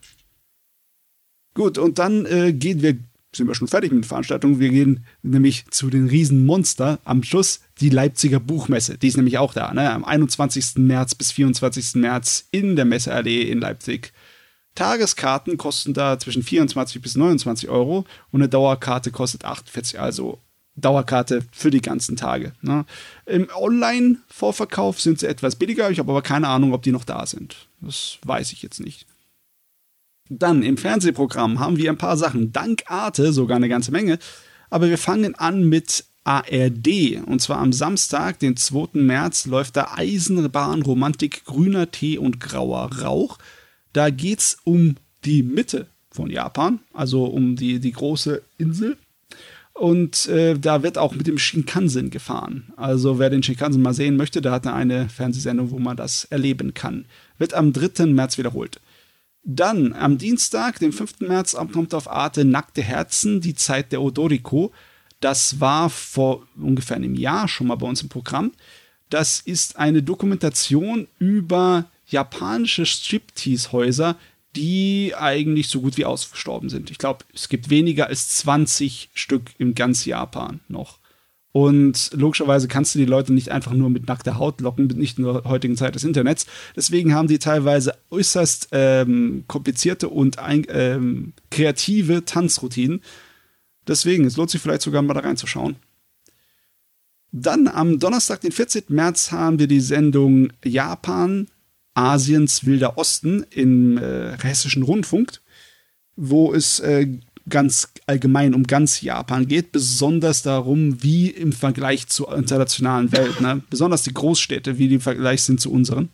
Gut, und dann sind wir schon fertig mit der Veranstaltung. Wir gehen nämlich zu den Riesenmonster. Am Schluss die Leipziger Buchmesse. Die ist nämlich auch da, ne? Am 21. März bis 24. März in der Messeallee in Leipzig. Tageskarten kosten da zwischen 24 bis 29 € und eine Dauerkarte kostet 48, also Dauerkarte für die ganzen Tage. Ne? Im Online-Vorverkauf sind sie etwas billiger, ich habe aber keine Ahnung, ob die noch da sind. Das weiß ich jetzt nicht. Dann im Fernsehprogramm haben wir ein paar Sachen. Dank Arte sogar eine ganze Menge. Aber wir fangen an mit ARD. Und zwar am Samstag, den 2. März, läuft da Eisenbahnromantik, grüner Tee und grauer Rauch. Da geht's um die Mitte von Japan, also um die große Insel. Und da wird auch mit dem Shinkansen gefahren. Also wer den Shinkansen mal sehen möchte, der hat eine Fernsehsendung, wo man das erleben kann. Wird am 3. März wiederholt. Dann am Dienstag, den 5. März, kommt auf Arte Nackte Herzen, die Zeit der Odoriko. Das war vor ungefähr einem Jahr schon mal bei uns im Programm. Das ist eine Dokumentation über japanische Striptease-Häuser, die eigentlich so gut wie ausgestorben sind. Ich glaube, es gibt weniger als 20 Stück in ganz Japan noch. Und logischerweise kannst du die Leute nicht einfach nur mit nackter Haut locken, nicht in der heutigen Zeit des Internets. Deswegen haben die teilweise äußerst komplizierte und kreative Tanzroutinen. Deswegen, es lohnt sich vielleicht sogar mal da reinzuschauen. Dann am Donnerstag, den 14. März, haben wir die Sendung Japan, Asiens Wilder Osten im Hessischen Rundfunk, wo es ganz allgemein um ganz Japan geht, besonders darum, wie im Vergleich zur internationalen Welt, ne? Besonders die Großstädte, wie die im Vergleich sind zu unseren.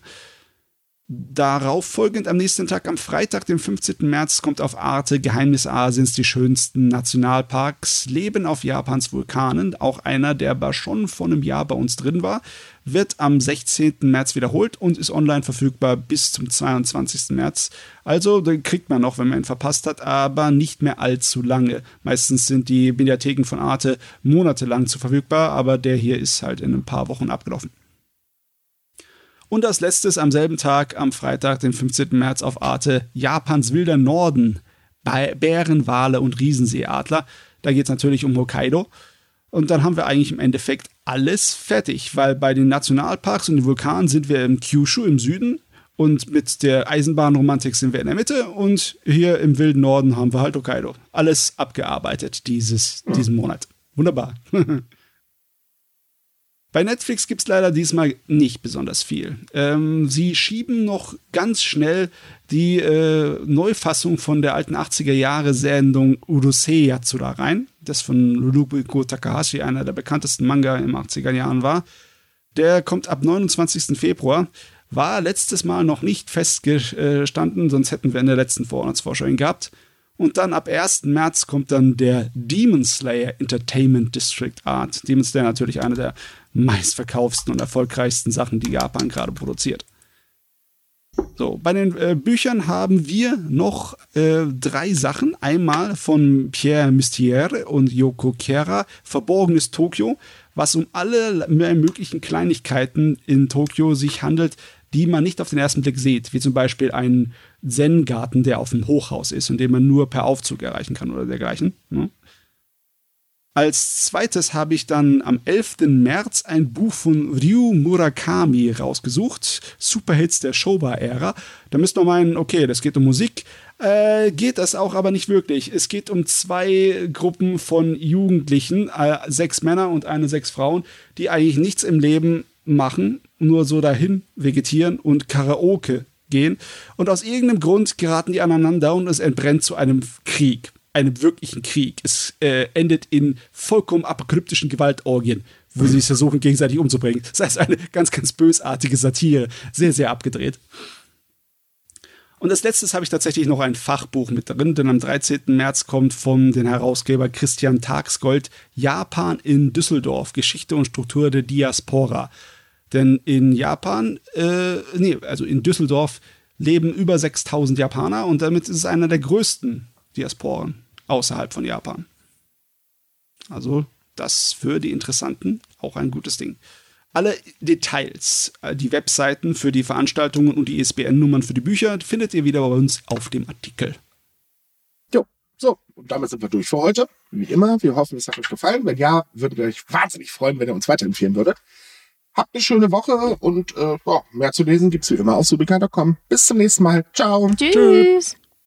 Darauf folgend am nächsten Tag, am Freitag, dem 15. März, kommt auf Arte Geheimnis Asiens, die schönsten Nationalparks, Leben auf Japans Vulkanen, auch einer, der aber schon vor einem Jahr bei uns drin war. wird am 16. März wiederholt und ist online verfügbar bis zum 22. März. Also, den kriegt man noch, wenn man ihn verpasst hat, aber nicht mehr allzu lange. Meistens sind die Mediatheken von Arte monatelang zu verfügbar, aber der hier ist halt in ein paar Wochen abgelaufen. Und als letztes am selben Tag, am Freitag, den 15. März auf Arte, Japans wilder Norden, bei Bären, Wale und Riesenseeadler. Da geht es natürlich um Hokkaido. Und dann haben wir eigentlich im Endeffekt alles fertig, weil bei den Nationalparks und den Vulkanen sind wir im Kyushu im Süden und mit der Eisenbahnromantik sind wir in der Mitte und hier im wilden Norden haben wir halt Hokkaido. Alles abgearbeitet diesen Monat. Wunderbar. Bei Netflix gibt es leider diesmal nicht besonders viel. Sie schieben noch ganz schnell die Neufassung von der alten 80er-Jahre-Sendung Urusei Yatsura rein, das von Nobuko Takahashi, einer der bekanntesten Manga im 80er Jahren war. Der kommt ab 29. Februar, war letztes Mal noch nicht festgestanden, sonst hätten wir in der letzten Vorratsvorschau ihn gehabt. Und dann ab 1. März kommt dann der Demon Slayer Entertainment District Art. Demon Slayer natürlich eine der meistverkaufsten und erfolgreichsten Sachen, die Japan gerade produziert. So, bei den Büchern haben wir noch 3 Sachen. Einmal von Pierre Mistiere und Yoko Kera, Verborgenes Tokio, was um alle möglichen Kleinigkeiten in Tokio sich handelt, die man nicht auf den ersten Blick sieht, wie zum Beispiel einen Zen-Garten, der auf dem Hochhaus ist und den man nur per Aufzug erreichen kann oder dergleichen. Ne? Als zweites habe ich dann am 11. März ein Buch von Ryu Murakami rausgesucht, Superhits der Showa-Ära. Da müsst ihr meinen, okay, das geht um Musik, geht das auch aber nicht wirklich. Es geht um 2 Gruppen von Jugendlichen, 6 Männer und 6 Frauen, die eigentlich nichts im Leben machen, nur so dahin vegetieren und Karaoke gehen. Und aus irgendeinem Grund geraten die aneinander und es entbrennt zu einem Krieg. Einem wirklichen Krieg. Es endet in vollkommen apokalyptischen Gewaltorgien, wo sie sich versuchen, gegenseitig umzubringen. Das heißt, eine ganz, ganz bösartige Satire. Sehr, sehr abgedreht. Und als letztes habe ich tatsächlich noch ein Fachbuch mit drin, denn am 13. März kommt von den Herausgeber Christian Tagsgold Japan in Düsseldorf, Geschichte und Struktur der Diaspora. Denn in Japan, also in Düsseldorf leben über 6.000 Japaner und damit ist es einer der größten Diasporen außerhalb von Japan. Also das für die Interessanten auch ein gutes Ding. Alle Details, die Webseiten für die Veranstaltungen und die ISBN-Nummern für die Bücher findet ihr wieder bei uns auf dem Artikel. Jo, so, und damit sind wir durch für heute. Wie immer, wir hoffen, es hat euch gefallen. Wenn ja, würden wir euch wahnsinnig freuen, wenn ihr uns weiterempfehlen würdet. Habt eine schöne Woche und mehr zu lesen gibt's wie immer auf subika.com. Bis zum nächsten Mal. Ciao. Tschüss.